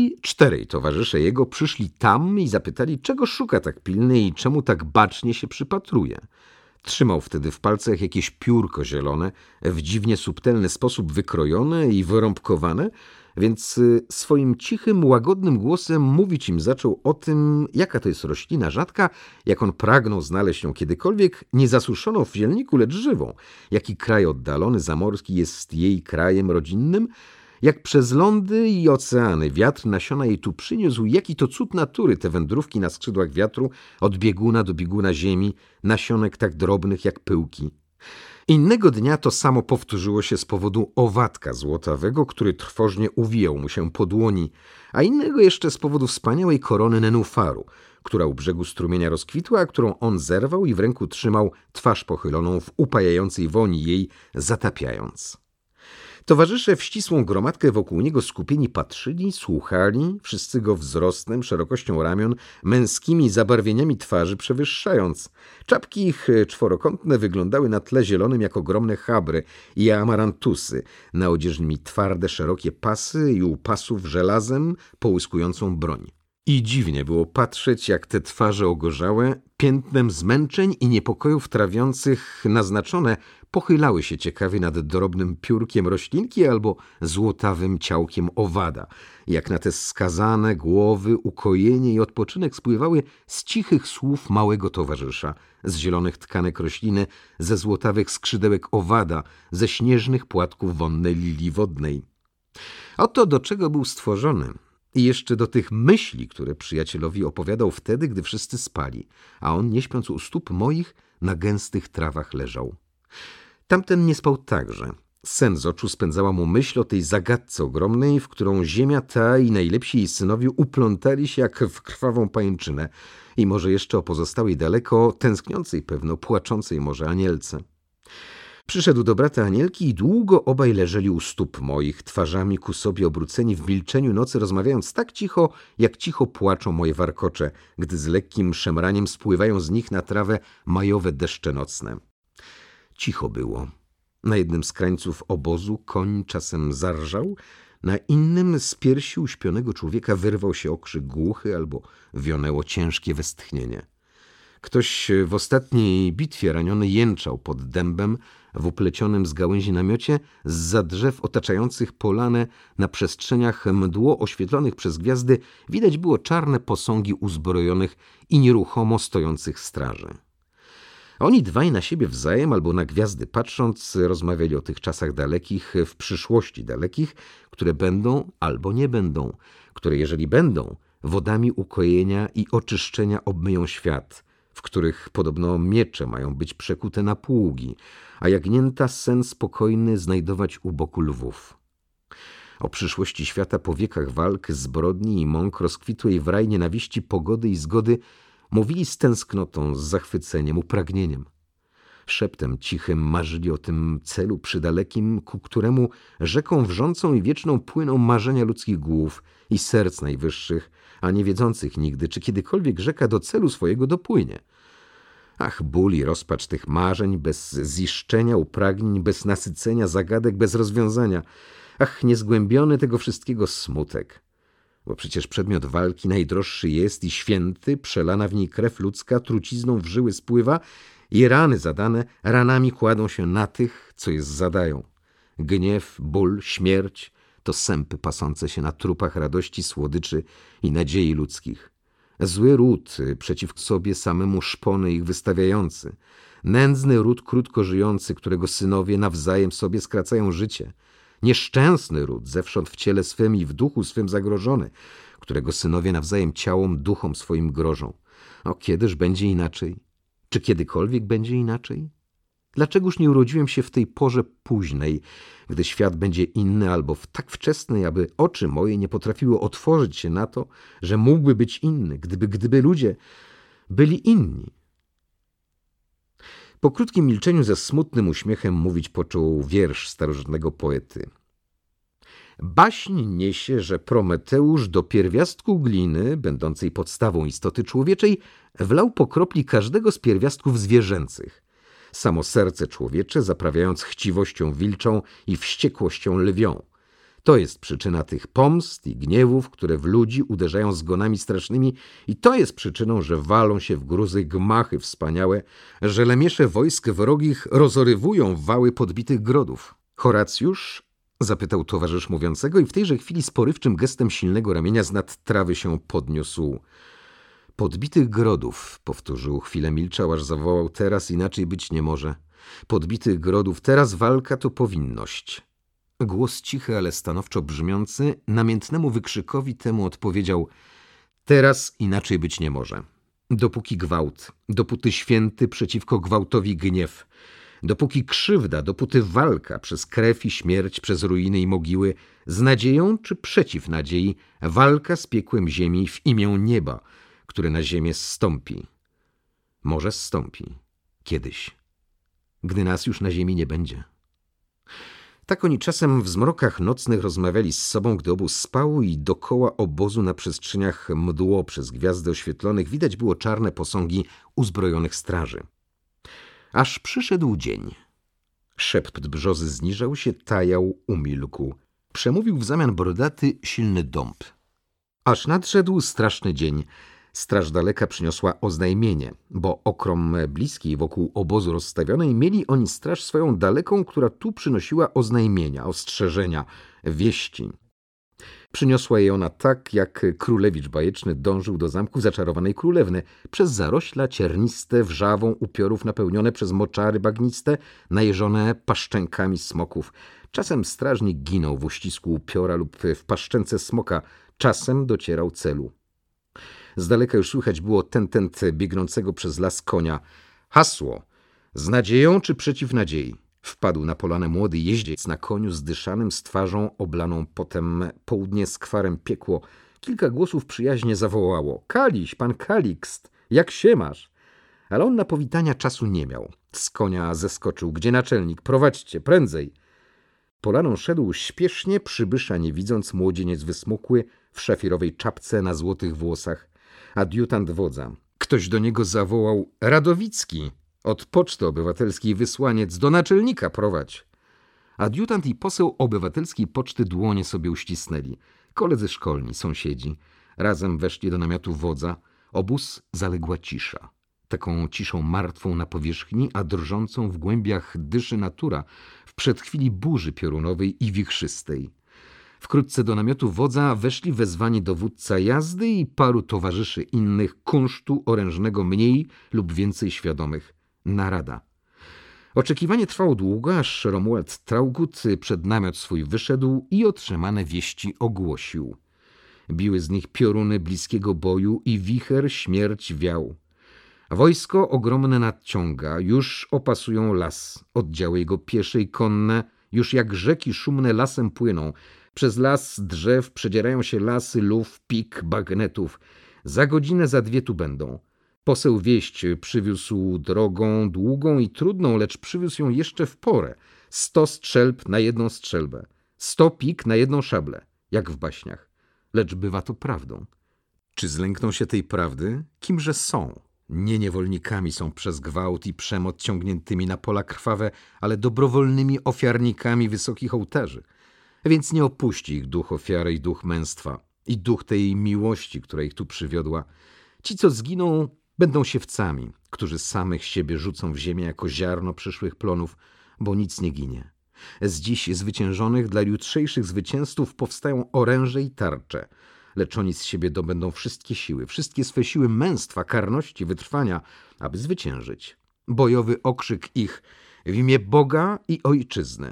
3-4 towarzysze jego przyszli tam i zapytali, czego szuka tak pilnie i czemu tak bacznie się przypatruje. Trzymał wtedy w palcach jakieś piórko zielone, w dziwnie subtelny sposób wykrojone i wyrąbkowane, więc swoim cichym, łagodnym głosem mówić im zaczął o tym, jaka to jest roślina rzadka, jak on pragnął znaleźć ją kiedykolwiek, nie zasuszoną w zielniku, lecz żywą, jaki kraj oddalony, zamorski jest jej krajem rodzinnym, Jak przez lądy i oceany wiatr nasiona jej tu przyniósł, jaki to cud natury te wędrówki na skrzydłach wiatru, od bieguna do bieguna ziemi, nasionek tak drobnych jak pyłki. Innego dnia to samo powtórzyło się z powodu owadka złotawego, który trwożnie uwijał mu się po dłoni, a innego jeszcze z powodu wspaniałej korony nenufaru, która u brzegu strumienia rozkwitła, a którą on zerwał i w ręku trzymał, twarz pochyloną w upajającej woni jej zatapiając. Towarzysze w ścisłą gromadkę wokół niego skupieni patrzyli, słuchali, wszyscy go wzrostem, szerokością ramion, męskimi zabarwieniami twarzy przewyższając. Czapki ich czworokątne wyglądały na tle zielonym jak ogromne chabry i amarantusy, na odzieży nimi twarde, szerokie pasy i u pasów żelazem połyskującą broń. I dziwnie było patrzeć, jak te twarze ogorzałe, piętnem zmęczeń i niepokojów trawiących naznaczone, pochylały się ciekawie nad drobnym piórkiem roślinki albo złotawym ciałkiem owada, jak na te skazane głowy ukojenie i odpoczynek spływały z cichych słów małego towarzysza, z zielonych tkanek rośliny, ze złotawych skrzydełek owada, ze śnieżnych płatków wonnej lilii wodnej. Oto do czego był stworzony. I jeszcze do tych myśli, które przyjacielowi opowiadał wtedy, gdy wszyscy spali, a on, nie śpiąc u stóp moich, na gęstych trawach leżał. Tamten nie spał także. Sen z oczu spędzała mu myśl o tej zagadce ogromnej, w którą ziemia ta i najlepsi jej synowie uplątali się jak w krwawą pajęczynę i może jeszcze o pozostałej daleko, tęskniącej pewno, płaczącej może anielce. Przyszedł do brata Anielki i długo obaj leżeli u stóp moich, twarzami ku sobie obróceni w milczeniu nocy, rozmawiając tak cicho, jak cicho płaczą moje warkocze, gdy z lekkim szemraniem spływają z nich na trawę majowe deszcze nocne. Cicho było. Na jednym z krańców obozu koń czasem zarżał, na innym z piersi uśpionego człowieka wyrwał się okrzyk głuchy albo wionęło ciężkie westchnienie. Ktoś w ostatniej bitwie raniony jęczał pod dębem w uplecionym z gałęzi namiocie zza drzew otaczających polanę. Na przestrzeniach mdło oświetlonych przez gwiazdy widać było czarne posągi uzbrojonych i nieruchomo stojących straży. Oni dwaj na siebie wzajem albo na gwiazdy patrząc rozmawiali o tych czasach dalekich, w przyszłości dalekich, które będą albo nie będą, które jeżeli będą, wodami ukojenia i oczyszczenia obmyją świat, w których podobno miecze mają być przekute na pługi, a jagnięta sen spokojny znajdować u boku lwów. O przyszłości świata po wiekach walk, zbrodni i mąk rozkwitłej w raj nienawiści, pogody i zgody mówili z tęsknotą, z zachwyceniem, upragnieniem. Szeptem cichym marzyli o tym celu przydalekim, ku któremu rzeką wrzącą i wieczną płyną marzenia ludzkich głów i serc najwyższych, a nie wiedzących nigdy, czy kiedykolwiek rzeka do celu swojego dopłynie. Ach, ból i rozpacz tych marzeń, bez ziszczenia, upragnień, bez nasycenia, zagadek, bez rozwiązania. Ach, niezgłębiony tego wszystkiego smutek. Bo przecież przedmiot walki najdroższy jest i święty, przelana w niej krew ludzka trucizną w żyły spływa i rany zadane ranami kładą się na tych, co je zadają. Gniew, ból, śmierć to sępy pasące się na trupach radości, słodyczy i nadziei ludzkich. Zły ród przeciw sobie samemu szpony ich wystawiający. Nędzny ród krótko żyjący, którego synowie nawzajem sobie skracają życie. Nieszczęsny ród, zewsząd w ciele swym i w duchu swym zagrożony, którego synowie nawzajem ciałom, duchom swoim grożą. O, kiedyż będzie inaczej? Czy kiedykolwiek będzie inaczej? Dlaczegoż nie urodziłem się w tej porze późnej, gdy świat będzie inny, albo w tak wczesnej, aby oczy moje nie potrafiły otworzyć się na to, że mógłby być inny, gdyby ludzie byli inni? Po krótkim milczeniu ze smutnym uśmiechem mówić począł wiersz starożytnego poety. Baśń niesie, że Prometeusz do pierwiastku gliny, będącej podstawą istoty człowieczej, wlał po kropli każdego z pierwiastków zwierzęcych. Samo serce człowiecze zaprawiając chciwością wilczą i wściekłością lwią. To jest przyczyna tych pomst i gniewów, które w ludzi uderzają zgonami strasznymi i to jest przyczyną, że walą się w gruzy gmachy wspaniałe, że lemiesze wojsk wrogich rozorywują wały podbitych grodów. Horacjusz? Zapytał towarzysz mówiącego i w tejże chwili z porywczym gestem silnego ramienia z nad trawy się podniósł. Podbitych grodów, powtórzył, chwilę milczał, aż zawołał, teraz inaczej być nie może. Podbitych grodów, teraz walka to powinność. Głos cichy, ale stanowczo brzmiący, namiętnemu wykrzykowi temu odpowiedział: teraz inaczej być nie może. Dopóki gwałt, dopóty święty przeciwko gwałtowi gniew, dopóki krzywda, dopóty walka przez krew i śmierć, przez ruiny i mogiły, z nadzieją czy przeciw nadziei, walka z piekłem ziemi w imię nieba, które na ziemię zstąpi. Może zstąpi. Kiedyś. Gdy nas już na ziemi nie będzie. Tak oni czasem w zmrokach nocnych rozmawiali z sobą, gdy obóz spał i dokoła obozu na przestrzeniach mdło przez gwiazdy oświetlonych widać było czarne posągi uzbrojonych straży. Aż przyszedł dzień. Szept brzozy zniżał się, tajał, umilkł. Przemówił w zamian brodaty, silny dąb. Aż nadszedł straszny dzień. Straż daleka przyniosła oznajmienie, bo okrom bliskiej wokół obozu rozstawionej mieli oni straż swoją daleką, która tu przynosiła oznajmienia, ostrzeżenia, wieści. Przyniosła jej ona tak, jak królewicz bajeczny dążył do zamku zaczarowanej królewny, przez zarośla cierniste, wrzawą upiorów napełnione przez moczary bagniste, najeżone paszczękami smoków. Czasem strażnik ginął w uścisku upiora lub w paszczęce smoka, czasem docierał celu. Z daleka już słychać było tentent biegnącego przez las konia. Hasło: z nadzieją czy przeciw nadziei? Wpadł na polanę młody jeździec na koniu zdyszanym, z twarzą oblaną potem. Południe skwarem piekło. Kilka głosów przyjaźnie zawołało: Kaliś, pan Kalikst, jak się masz? Ale on na powitania czasu nie miał. Z konia zeskoczył: gdzie naczelnik? Prowadźcie, prędzej. Polaną szedł śpiesznie, przybysza nie widząc, młodzieniec wysmukły, w szafirowej czapce, na złotych włosach. Adiutant wodza. Ktoś do niego zawołał: Radowicki, od poczty obywatelskiej wysłaniec, do naczelnika prowadź. Adiutant i poseł obywatelskiej poczty dłonie sobie uścisnęli. Koledzy szkolni, sąsiedzi. Razem weszli do namiotu wodza. Obóz zaległa cisza. Taką ciszą martwą na powierzchni, a drżącą w głębiach dyszy natura w przedchwili burzy piorunowej i wichrzystej. Wkrótce do namiotu wodza weszli wezwani dowódca jazdy i paru towarzyszy innych kunsztu orężnego mniej lub więcej świadomych. Narada. Oczekiwanie trwało długo, aż Romuald Traugott przed namiot swój wyszedł i otrzymane wieści ogłosił. Biły z nich pioruny bliskiego boju i wicher śmierć wiał. Wojsko ogromne nadciąga, już opasują las. Oddziały jego piesze i konne już jak rzeki szumne lasem płyną. Przez las drzew przedzierają się lasy luf, pik, bagnetów. Za godzinę, za dwie tu będą. Poseł wieść przywiózł drogą długą i trudną, lecz przywiózł ją jeszcze w porę. 100 strzelb na jedną strzelbę, 100 pik na jedną szablę, jak w baśniach. Lecz bywa to prawdą. Czy zlękną się tej prawdy? Kimże są? Nie niewolnikami są przez gwałt i przemoc ciągniętymi na pola krwawe, ale dobrowolnymi ofiarnikami wysokich ołtarzy. Więc nie opuści ich duch ofiary i duch męstwa, i duch tej miłości, która ich tu przywiodła. Ci, co zginą, będą siewcami, którzy samych siebie rzucą w ziemię jako ziarno przyszłych plonów, bo nic nie ginie. Z dziś zwyciężonych dla jutrzejszych zwycięzców powstają oręże i tarcze, lecz oni z siebie dobędą wszystkie siły, wszystkie swe siły męstwa, karności, wytrwania, aby zwyciężyć. Bojowy okrzyk ich w imię Boga i ojczyzny.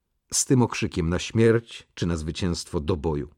Z tym okrzykiem na śmierć czy na zwycięstwo do boju.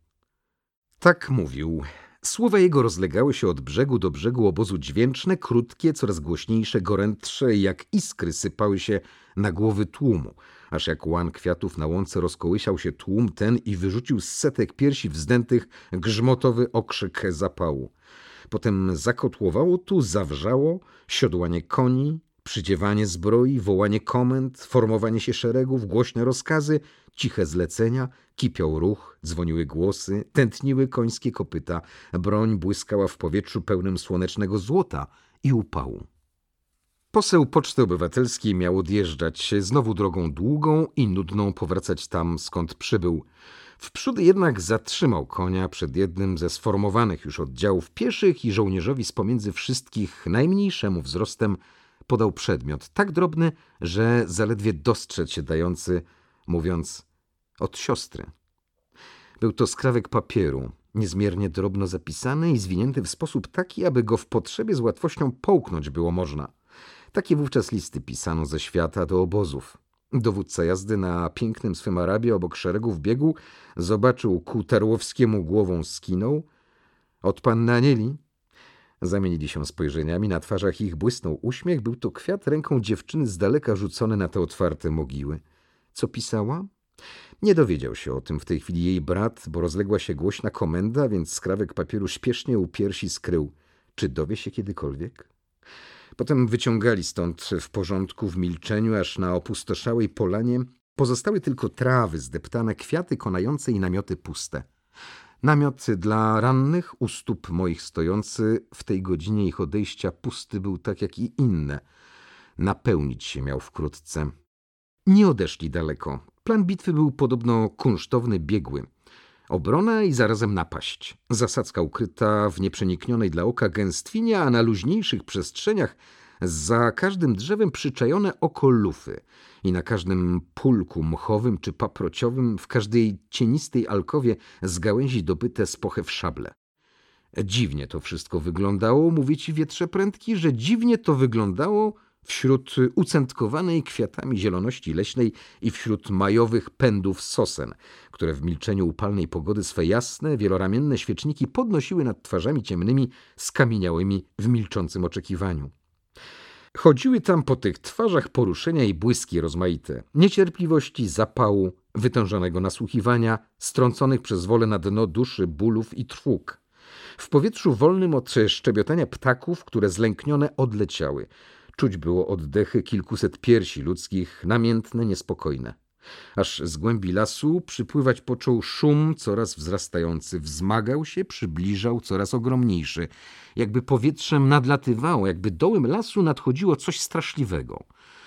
Tak mówił. Słowa jego rozlegały się od brzegu do brzegu obozu dźwięczne, krótkie, coraz głośniejsze, gorętsze, jak iskry sypały się na głowy tłumu, aż jak łan kwiatów na łące rozkołysiał się tłum ten i wyrzucił z setek piersi wzdętych grzmotowy okrzyk zapału. Potem zakotłowało tu, zawrzało, siodłanie koni, przydziewanie zbroi, wołanie komend, formowanie się szeregów, głośne rozkazy, ciche zlecenia, kipiał ruch, dzwoniły głosy, tętniły końskie kopyta, broń błyskała w powietrzu pełnym słonecznego złota i upału. Poseł Poczty Obywatelskiej miał odjeżdżać znowu drogą długą i nudną, powracać tam, skąd przybył. Wprzód jednak zatrzymał konia przed jednym ze sformowanych już oddziałów pieszych i żołnierzowi z pomiędzy wszystkich najmniejszemu wzrostem podał przedmiot, tak drobny, że zaledwie dostrzec się dający, mówiąc: od siostry. Był to skrawek papieru, niezmiernie drobno zapisany i zwinięty w sposób taki, aby go w potrzebie z łatwością połknąć było można. Takie wówczas listy pisano ze świata do obozów. Dowódca jazdy na pięknym swym Arabie obok szeregów biegł, zobaczył ku Tarłowskiemu, głową skinął. Od panny Anieli? Zamienili się spojrzeniami, na twarzach ich błysnął uśmiech. Był to kwiat ręką dziewczyny z daleka rzucony na te otwarte mogiły. Co pisała? Nie dowiedział się o tym w tej chwili jej brat, bo rozległa się głośna komenda, więc skrawek papieru śpiesznie u piersi skrył. Czy dowie się kiedykolwiek? Potem wyciągali stąd w porządku, w milczeniu, aż na opustoszałej polanie pozostały tylko trawy zdeptane, kwiaty konające i namioty puste. Namiot dla rannych, u stóp moich stojący, w tej godzinie ich odejścia pusty był tak jak i inne. Napełnić się miał wkrótce. Nie odeszli daleko. Plan bitwy był podobno kunsztowny, biegły. Obrona i zarazem napaść. Zasadzka ukryta w nieprzeniknionej dla oka gęstwinie, a na luźniejszych przestrzeniach za każdym drzewem przyczajone oko lufy i na każdym pulku mchowym czy paprociowym, w każdej cienistej alkowie z gałęzi dobyte z pochew szable. Dziwnie to wszystko wyglądało, mówię ci, wietrze prędki, że dziwnie to wyglądało wśród ucętkowanej kwiatami zieloności leśnej i wśród majowych pędów sosen, które w milczeniu upalnej pogody swe jasne, wieloramienne świeczniki podnosiły nad twarzami ciemnymi, skamieniałymi w milczącym oczekiwaniu. Chodziły tam po tych twarzach poruszenia i błyski rozmaite, niecierpliwości, zapału, wytężonego nasłuchiwania, strąconych przez wolę na dno duszy bólów i trwóg. W powietrzu wolnym od szczebiotania ptaków, które zlęknione odleciały. Czuć było oddechy kilkuset piersi ludzkich, namiętne, niespokojne. Aż z głębi lasu przypływać począł szum coraz wzrastający. Wzmagał się, przybliżał, coraz ogromniejszy. Jakby powietrzem nadlatywało, jakby dołem lasu nadchodziło coś straszliwego.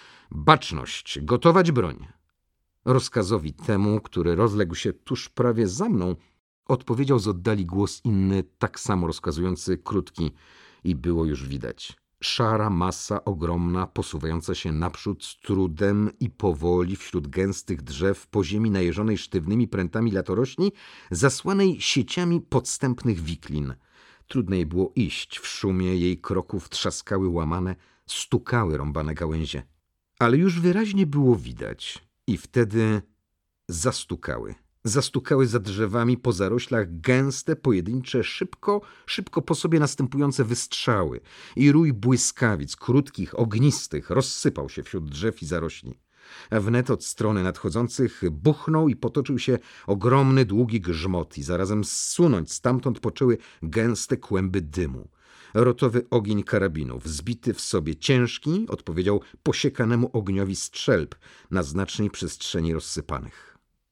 Baczność, gotować broń. Rozkazowi temu, który rozległ się tuż prawie za mną, odpowiedział z oddali głos inny, tak samo rozkazujący, krótki, i było już widać. Szara masa ogromna, posuwająca się naprzód z trudem i powoli wśród gęstych drzew, po ziemi najeżonej sztywnymi prętami latorośli, zasłanej sieciami podstępnych wiklin. Trudno jej było iść, w szumie jej kroków trzaskały łamane, stukały rąbane gałęzie. Ale już wyraźnie było widać i wtedy zastukały. Zastukały za drzewami po zaroślach gęste, pojedyncze, szybko po sobie następujące wystrzały i rój błyskawic, krótkich, ognistych, rozsypał się wśród drzew i zarośli. A wnet od strony nadchodzących buchnął i potoczył się ogromny, długi grzmot i zarazem zsunąć stamtąd poczęły gęste kłęby dymu. Rotowy ogień karabinów, zbity w sobie, ciężki, odpowiedział posiekanemu ogniowi strzelb na znacznej przestrzeni rozsypanych.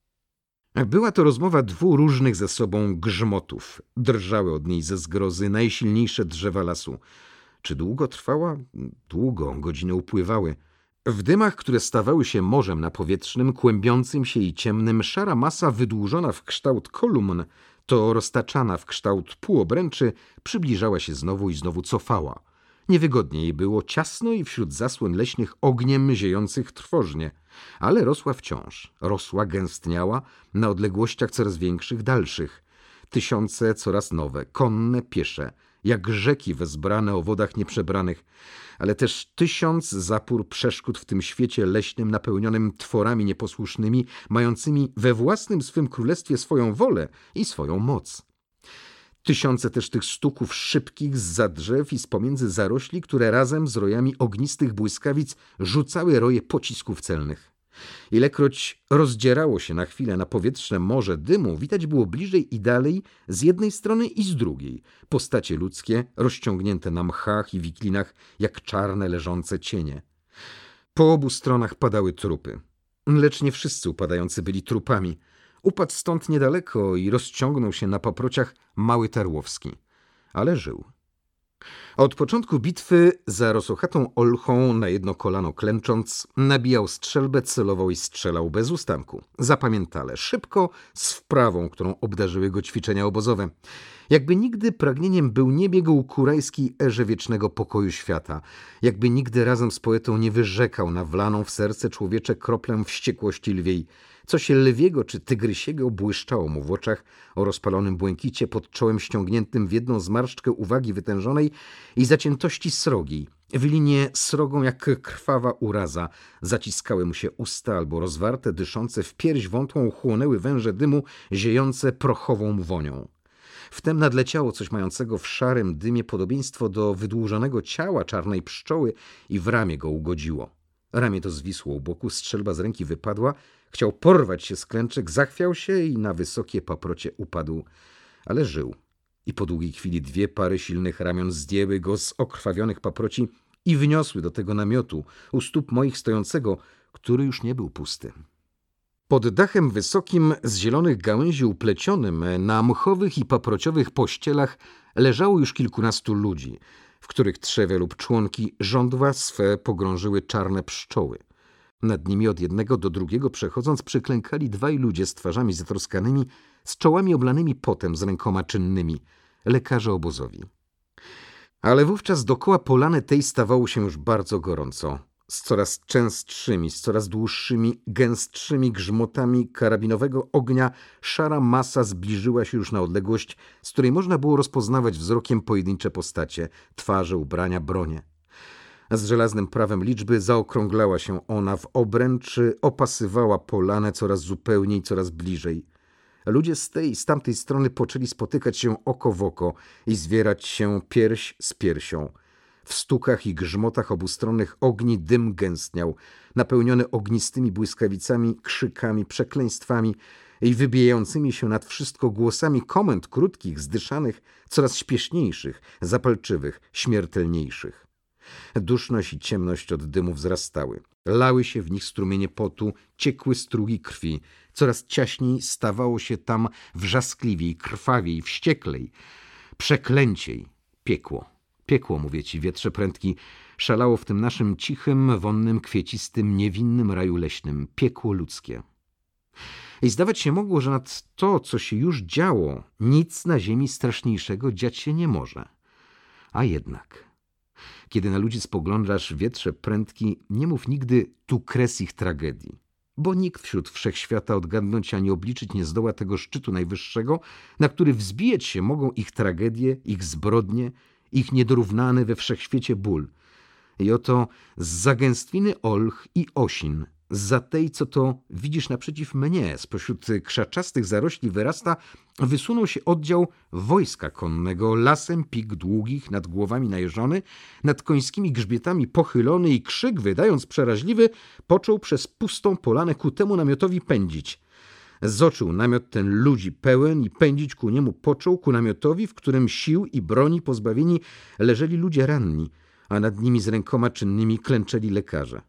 Była to rozmowa dwóch różnych ze sobą grzmotów. Drżały od niej ze zgrozy najsilniejsze drzewa lasu. Czy długo trwała? Długo, godziny upływały. W dymach, które stawały się morzem napowietrznym, kłębiącym się i ciemnym, szara masa wydłużona w kształt kolumn, to roztaczana w kształt półobręczy, przybliżała się znowu i znowu cofała. Niewygodnie jej było, ciasno i wśród zasłon leśnych ogniem ziejących trwożnie. Ale rosła wciąż, rosła, gęstniała, na odległościach coraz większych, dalszych. Tysiące coraz nowe, konne, piesze, jak rzeki wezbrane o wodach nieprzebranych, ale też 1000 zapór przeszkód w tym świecie leśnym napełnionym tworami nieposłusznymi, mającymi we własnym swym królestwie swoją wolę i swoją moc. Tysiące też tych stuków szybkich zza drzew i z pomiędzy zarośli, które razem z rojami ognistych błyskawic rzucały roje pocisków celnych. Ilekroć rozdzierało się na chwilę na powietrzne morze dymu, widać było bliżej i dalej, z jednej strony i z drugiej, postacie ludzkie rozciągnięte na mchach i wiklinach, jak czarne leżące cienie. Po obu stronach padały trupy, lecz nie wszyscy upadający byli trupami. Upadł stąd niedaleko i rozciągnął się na paprociach mały Tarłowski, ale żył. Od początku bitwy za rosochatą olchą, na jedno kolano klęcząc, nabijał strzelbę, celował i strzelał bez ustanku. Zapamiętale, szybko, z wprawą, którą obdarzyły go ćwiczenia obozowe. Jakby nigdy pragnieniem był nie biegł ku rajskiej erze wiecznego pokoju świata. Jakby nigdy razem z poetą nie wyrzekał na wlaną w serce człowiecze kroplę wściekłości lwiej. Coś lwiego czy tygrysiego błyszczało mu w oczach o rozpalonym błękicie pod czołem ściągniętym w jedną zmarszczkę uwagi wytężonej i zaciętości srogiej. Wylinie srogą jak krwawa uraza. Zaciskały mu się usta albo rozwarte, dyszące w pierś wątłą chłonęły węże dymu, ziejące prochową wonią. Wtem nadleciało coś mającego w szarym dymie podobieństwo do wydłużonego ciała czarnej pszczoły i w ramię go ugodziło. Ramię to zwisło u boku, strzelba z ręki wypadła, chciał porwać się z klęczek, zachwiał się i na wysokie paprocie upadł, ale żył. I po długiej chwili 2 pary silnych ramion zdjęły go z okrwawionych paproci i wyniosły do tego namiotu u stóp moich stojącego, który już nie był pusty. Pod dachem wysokim, z zielonych gałęzi uplecionym, na mchowych i paprociowych pościelach leżało już kilkunastu ludzi, w których trzewia lub członki żądła swe pogrążyły czarne pszczoły. Nad nimi od jednego do drugiego przechodząc przyklękali 2 ludzie z twarzami zatroskanymi, z czołami oblanymi potem, z rękoma czynnymi, lekarze obozowi. Ale wówczas dokoła polany tej stawało się już bardzo gorąco. Z coraz częstszymi, z coraz dłuższymi, gęstszymi grzmotami karabinowego ognia szara masa zbliżyła się już na odległość, z której można było rozpoznawać wzrokiem pojedyncze postacie, twarze, ubrania, bronie. Z żelaznym prawem liczby zaokrąglała się ona w obręczy, opasywała polanę coraz zupełniej, coraz bliżej. Ludzie z tej i z tamtej strony poczęli spotykać się oko w oko i zwierać się pierś z piersią. W stukach i grzmotach obustronnych ogni dym gęstniał, napełniony ognistymi błyskawicami, krzykami, przekleństwami i wybijającymi się nad wszystko głosami komend krótkich, zdyszanych, coraz śpieszniejszych, zapalczywych, śmiertelniejszych. Duszność i ciemność od dymu wzrastały. Lały się w nich strumienie potu, ciekły strugi krwi. Coraz ciaśniej stawało się tam wrzaskliwiej, krwawiej, wścieklej, przeklęciej. Piekło. Piekło, mówię ci, wietrze prędki, szalało w tym naszym cichym, wonnym, kwiecistym, niewinnym raju leśnym. Piekło ludzkie. I zdawać się mogło, że nad to, co się już działo, nic na ziemi straszniejszego dziać się nie może. A jednak... Kiedy na ludzi spoglądasz, wietrze prędki, nie mów nigdy tu kres ich tragedii, bo nikt wśród wszechświata odgadnąć ani obliczyć nie zdoła tego szczytu najwyższego, na który wzbijać się mogą ich tragedie, ich zbrodnie, ich niedorównany we wszechświecie ból. I oto z zagęstwiny olch i osin, za tej, co to widzisz naprzeciw mnie, spośród krzaczastych zarośli wyrasta, wysunął się oddział wojska konnego, lasem pik długich, nad głowami najeżony, nad końskimi grzbietami pochylony i krzyk, wydając przeraźliwy, począł przez pustą polanę ku temu namiotowi pędzić. Zoczył namiot ten ludzi pełen i pędzić ku niemu począł, ku namiotowi, w którym sił i broni pozbawieni leżeli ludzie ranni, a nad nimi z rękoma czynnymi klęczeli lekarze.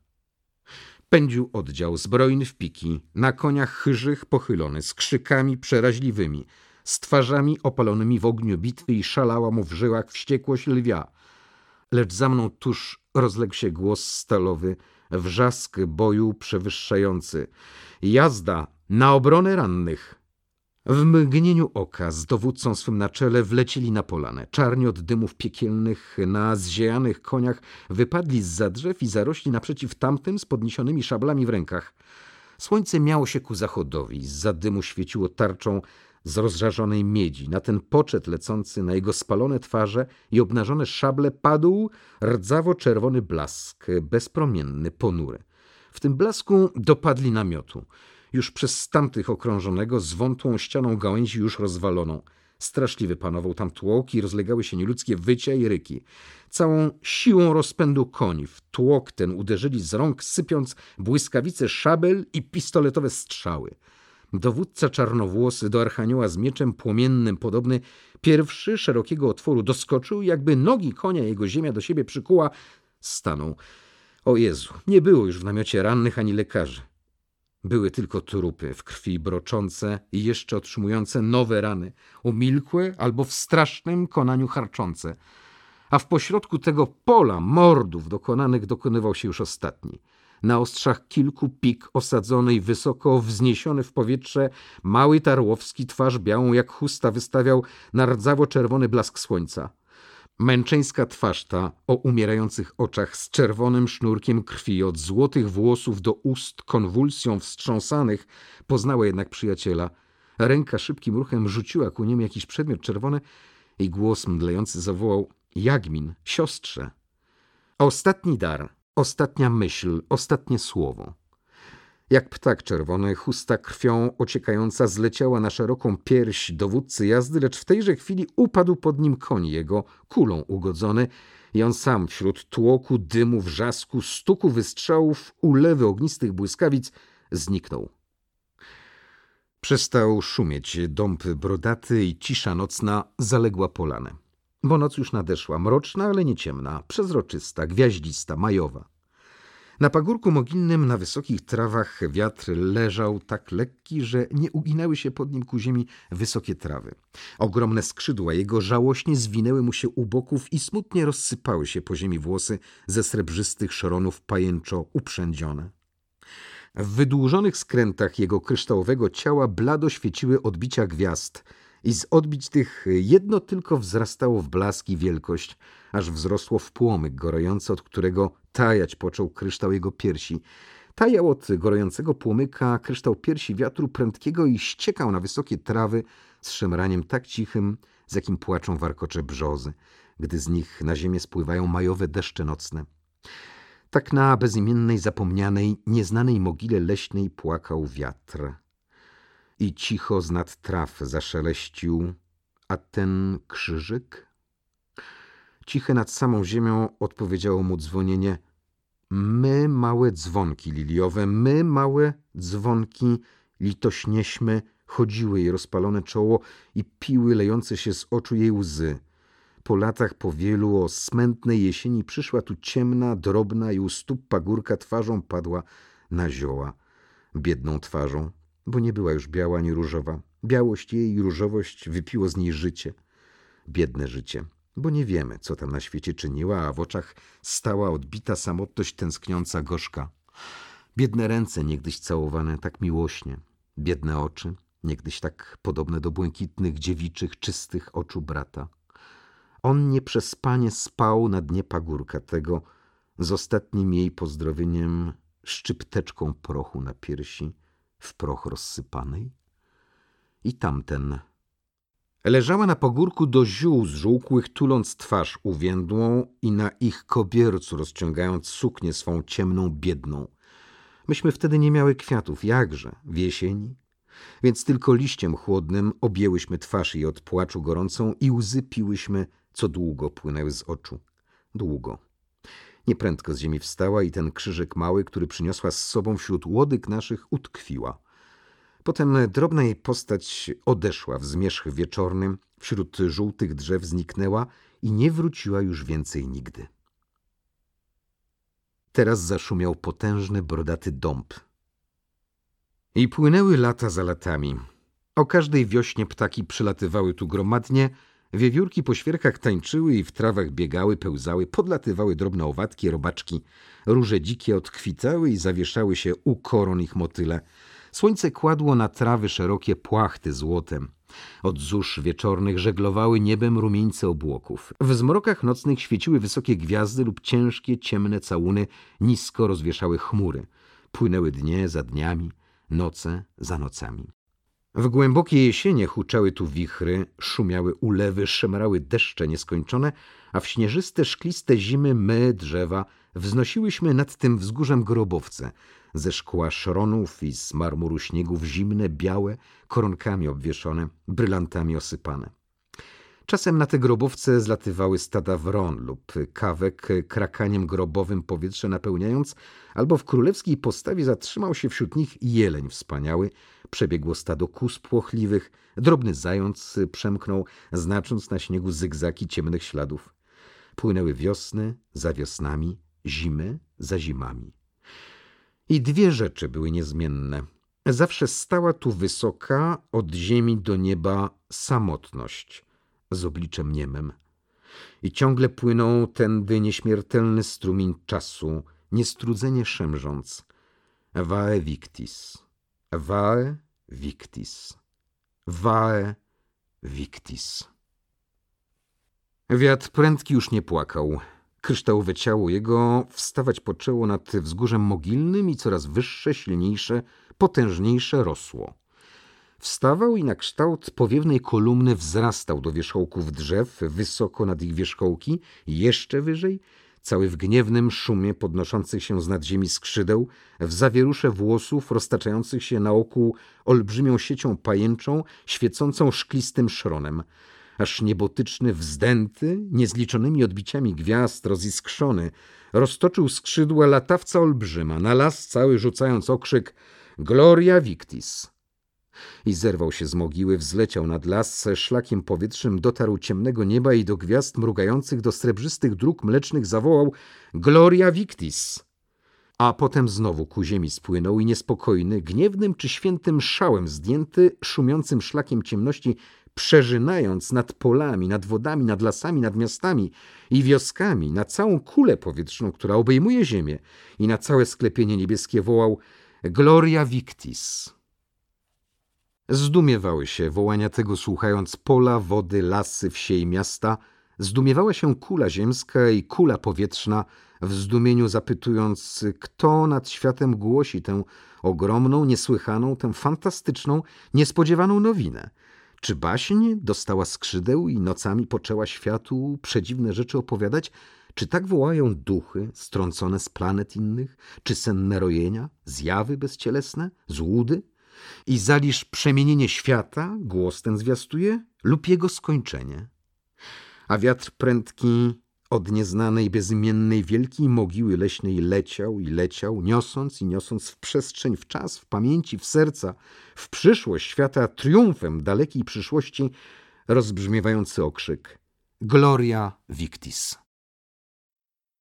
Pędził oddział zbrojny w piki, na koniach chyżych pochylony, z krzykami przeraźliwymi, z twarzami opalonymi w ogniu bitwy i szalała mu w żyłach wściekłość lwia. Lecz za mną tuż rozległ się głos stalowy, wrzask boju przewyższający. Jazda na obronę rannych! W mgnieniu oka z dowódcą swym na czele wlecieli na polanę. Czarni od dymów piekielnych na zziejanych koniach wypadli zza drzew i zarośli naprzeciw tamtym z podniesionymi szablami w rękach. Słońce miało się ku zachodowi. Zza dymu świeciło tarczą z rozżarzonej miedzi. Na ten poczet lecący, na jego spalone twarze i obnażone szable padł rdzawo-czerwony blask, bezpromienny, ponury. W tym blasku dopadli namiotu. Już przez tamtych okrążonego, z wątłą ścianą gałęzi już rozwaloną. Straszliwy panował tam tłok i rozlegały się nieludzkie wycia i ryki. Całą siłą rozpędu koni w tłok ten uderzyli z rąk, sypiąc błyskawice szabel i pistoletowe strzały. Dowódca czarnowłosy, do archanioła z mieczem płomiennym podobny, pierwszy szerokiego otworu doskoczył, jakby nogi konia jego ziemia do siebie przykuła, stanął. O Jezu, nie było już w namiocie rannych ani lekarzy. Były tylko trupy w krwi broczące i jeszcze otrzymujące nowe rany, umilkłe albo w strasznym konaniu harczące. A w pośrodku tego pola mordów dokonanych dokonywał się już ostatni. Na ostrzach kilku pik osadzony i wysoko wzniesiony w powietrze mały Tarłowski twarz białą jak chusta wystawiał na rdzawo-czerwony blask słońca. Męczeńska twarz ta o umierających oczach z czerwonym sznurkiem krwi od złotych włosów do ust konwulsją wstrząsanych poznała jednak przyjaciela. Ręka szybkim ruchem rzuciła ku niemu jakiś przedmiot czerwony i głos mdlejący zawołał: Jagmin, siostrze! Ostatni dar, ostatnia myśl, ostatnie słowo. Jak ptak czerwony, chusta krwią ociekająca zleciała na szeroką pierś dowódcy jazdy, lecz w tejże chwili upadł pod nim koń jego, kulą ugodzony, i on sam wśród tłoku, dymu, wrzasku, stuku wystrzałów, ulewy ognistych błyskawic zniknął. Przestał szumieć dąb brodaty i cisza nocna zaległa polanę. Bo noc już nadeszła, mroczna, ale nie ciemna, przezroczysta, gwiaździsta, majowa. Na pagórku mogilnym, na wysokich trawach wiatr leżał tak lekki, że nie uginały się pod nim ku ziemi wysokie trawy. Ogromne skrzydła jego żałośnie zwinęły mu się u boków i smutnie rozsypały się po ziemi włosy ze srebrzystych szoronów pajęczo uprzędzione. W wydłużonych skrętach jego kryształowego ciała blado świeciły odbicia gwiazd i z odbić tych jedno tylko wzrastało w blask i wielkość, aż wzrosło w płomyk gorący, od którego tajać począł kryształ jego piersi. Tajał od gorącego płomyka kryształ piersi wiatru prędkiego i ściekał na wysokie trawy z szemraniem tak cichym, z jakim płaczą warkocze brzozy, gdy z nich na ziemię spływają majowe deszcze nocne. Tak na bezimiennej, zapomnianej, nieznanej mogile leśnej płakał wiatr. I cicho z nad traw zaszeleścił, a ten krzyżyk? Ciche nad samą ziemią odpowiedziało mu dzwonienie. My, małe dzwonki liliowe, my, małe dzwonki, litośnieśmy, chodziły jej rozpalone czoło i piły lejące się z oczu jej łzy. Po latach, po wielu, o smętnej jesieni przyszła tu ciemna, drobna i u stóp pagórka twarzą padła na zioła. Biedną twarzą, bo nie była już biała ani różowa. Białość jej i różowość wypiło z niej życie. Biedne życie, bo nie wiemy, co tam na świecie czyniła, a w oczach stała odbita samotność tęskniąca gorzka. Biedne ręce, niegdyś całowane tak miłośnie. Biedne oczy, niegdyś tak podobne do błękitnych, dziewiczych, czystych oczu brata. On nieprzespanie spał na dnie pagórka tego, z ostatnim jej pozdrowieniem, szczypteczką prochu na piersi, w proch rozsypanej. I tamten leżała na pagórku do ziół zżółkłych, tuląc twarz uwiędłą i na ich kobiercu rozciągając suknię swą ciemną, biedną. Myśmy wtedy nie miały kwiatów, jakże, w jesieni? Więc tylko liściem chłodnym objęłyśmy twarz jej od płaczu gorącą i łzy piłyśmy, co długo płynęły z oczu. Długo. Nieprędko z ziemi wstała i ten krzyżyk mały, który przyniosła z sobą wśród łodyg naszych, utkwiła. Potem drobna jej postać odeszła w zmierzch wieczornym, wśród żółtych drzew zniknęła i nie wróciła już więcej nigdy. Teraz zaszumiał potężny, brodaty dąb. I płynęły lata za latami. O każdej wiośnie ptaki przylatywały tu gromadnie, wiewiórki po świerkach tańczyły i w trawach biegały, pełzały, podlatywały drobne owady, robaczki. Róże dzikie odkwitały i zawieszały się u koron ich motyle. Słońce kładło na trawy szerokie płachty złotem. Od zórz wieczornych żeglowały niebem rumieńce obłoków. W zmrokach nocnych świeciły wysokie gwiazdy lub ciężkie, ciemne całuny nisko rozwieszały chmury. Płynęły dnie za dniami, noce za nocami. W głębokiej jesienie huczały tu wichry, szumiały ulewy, szemrały deszcze nieskończone, a w śnieżyste, szkliste zimy my, drzewa, wznosiłyśmy nad tym wzgórzem grobowce, ze szkła szronów i z marmuru śniegów zimne, białe, koronkami obwieszone, brylantami osypane. Czasem na te grobowce zlatywały stada wron lub kawek, krakaniem grobowym powietrze napełniając, albo w królewskiej postawie zatrzymał się wśród nich jeleń wspaniały, przebiegło stado kóz płochliwych, drobny zając przemknął, znacząc na śniegu zygzaki ciemnych śladów. Płynęły wiosny za wiosnami, zimy za zimami. I dwie rzeczy były niezmienne. Zawsze stała tu wysoka, od ziemi do nieba, samotność z obliczem niemem. I ciągle płynął tędy nieśmiertelny strumień czasu, niestrudzenie szemrząc. Vae victis, vae victis, vae victis. Wiatr prędki już nie płakał. Kryształowe ciało jego wstawać poczęło nad wzgórzem mogilnym i coraz wyższe, silniejsze, potężniejsze rosło. Wstawał i na kształt powiewnej kolumny wzrastał do wierzchołków drzew, wysoko nad ich wierzchołki, jeszcze wyżej, cały w gniewnym szumie podnoszących się z nad ziemi skrzydeł, w zawierusze włosów roztaczających się naokół olbrzymią siecią pajęczą, świecącą szklistym szronem. Aż niebotyczny, wzdęty, niezliczonymi odbiciami gwiazd, roziskrzony, roztoczył skrzydła latawca olbrzyma, na las cały rzucając okrzyk Gloria Victis. I zerwał się z mogiły, wzleciał nad las, szlakiem powietrznym dotarł ciemnego nieba i do gwiazd mrugających, do srebrzystych dróg mlecznych zawołał Gloria Victis. A potem znowu ku ziemi spłynął i niespokojny, gniewnym czy świętym szałem zdjęty, szumiącym szlakiem ciemności, przerzynając nad polami, nad wodami, nad lasami, nad miastami i wioskami, na całą kulę powietrzną, która obejmuje ziemię i na całe sklepienie niebieskie wołał Gloria Victis. Zdumiewały się wołania tego słuchając pola, wody, lasy, wsie i miasta. Zdumiewała się kula ziemska i kula powietrzna, w zdumieniu zapytując, kto nad światem głosi tę ogromną, niesłychaną, tę fantastyczną, niespodziewaną nowinę. Czy baśń dostała skrzydeł i nocami poczęła światu przedziwne rzeczy opowiadać? Czy tak wołają duchy strącone z planet innych? Czy senne rojenia, zjawy bezcielesne, złudy? I zaliż przemienienie świata, głos ten zwiastuje, lub jego skończenie. A wiatr prędki od nieznanej, bezimiennej, wielkiej mogiły leśnej leciał i leciał, niosąc i niosąc w przestrzeń, w czas, w pamięci, w serca, w przyszłość świata, triumfem dalekiej przyszłości, rozbrzmiewający okrzyk Gloria Victis.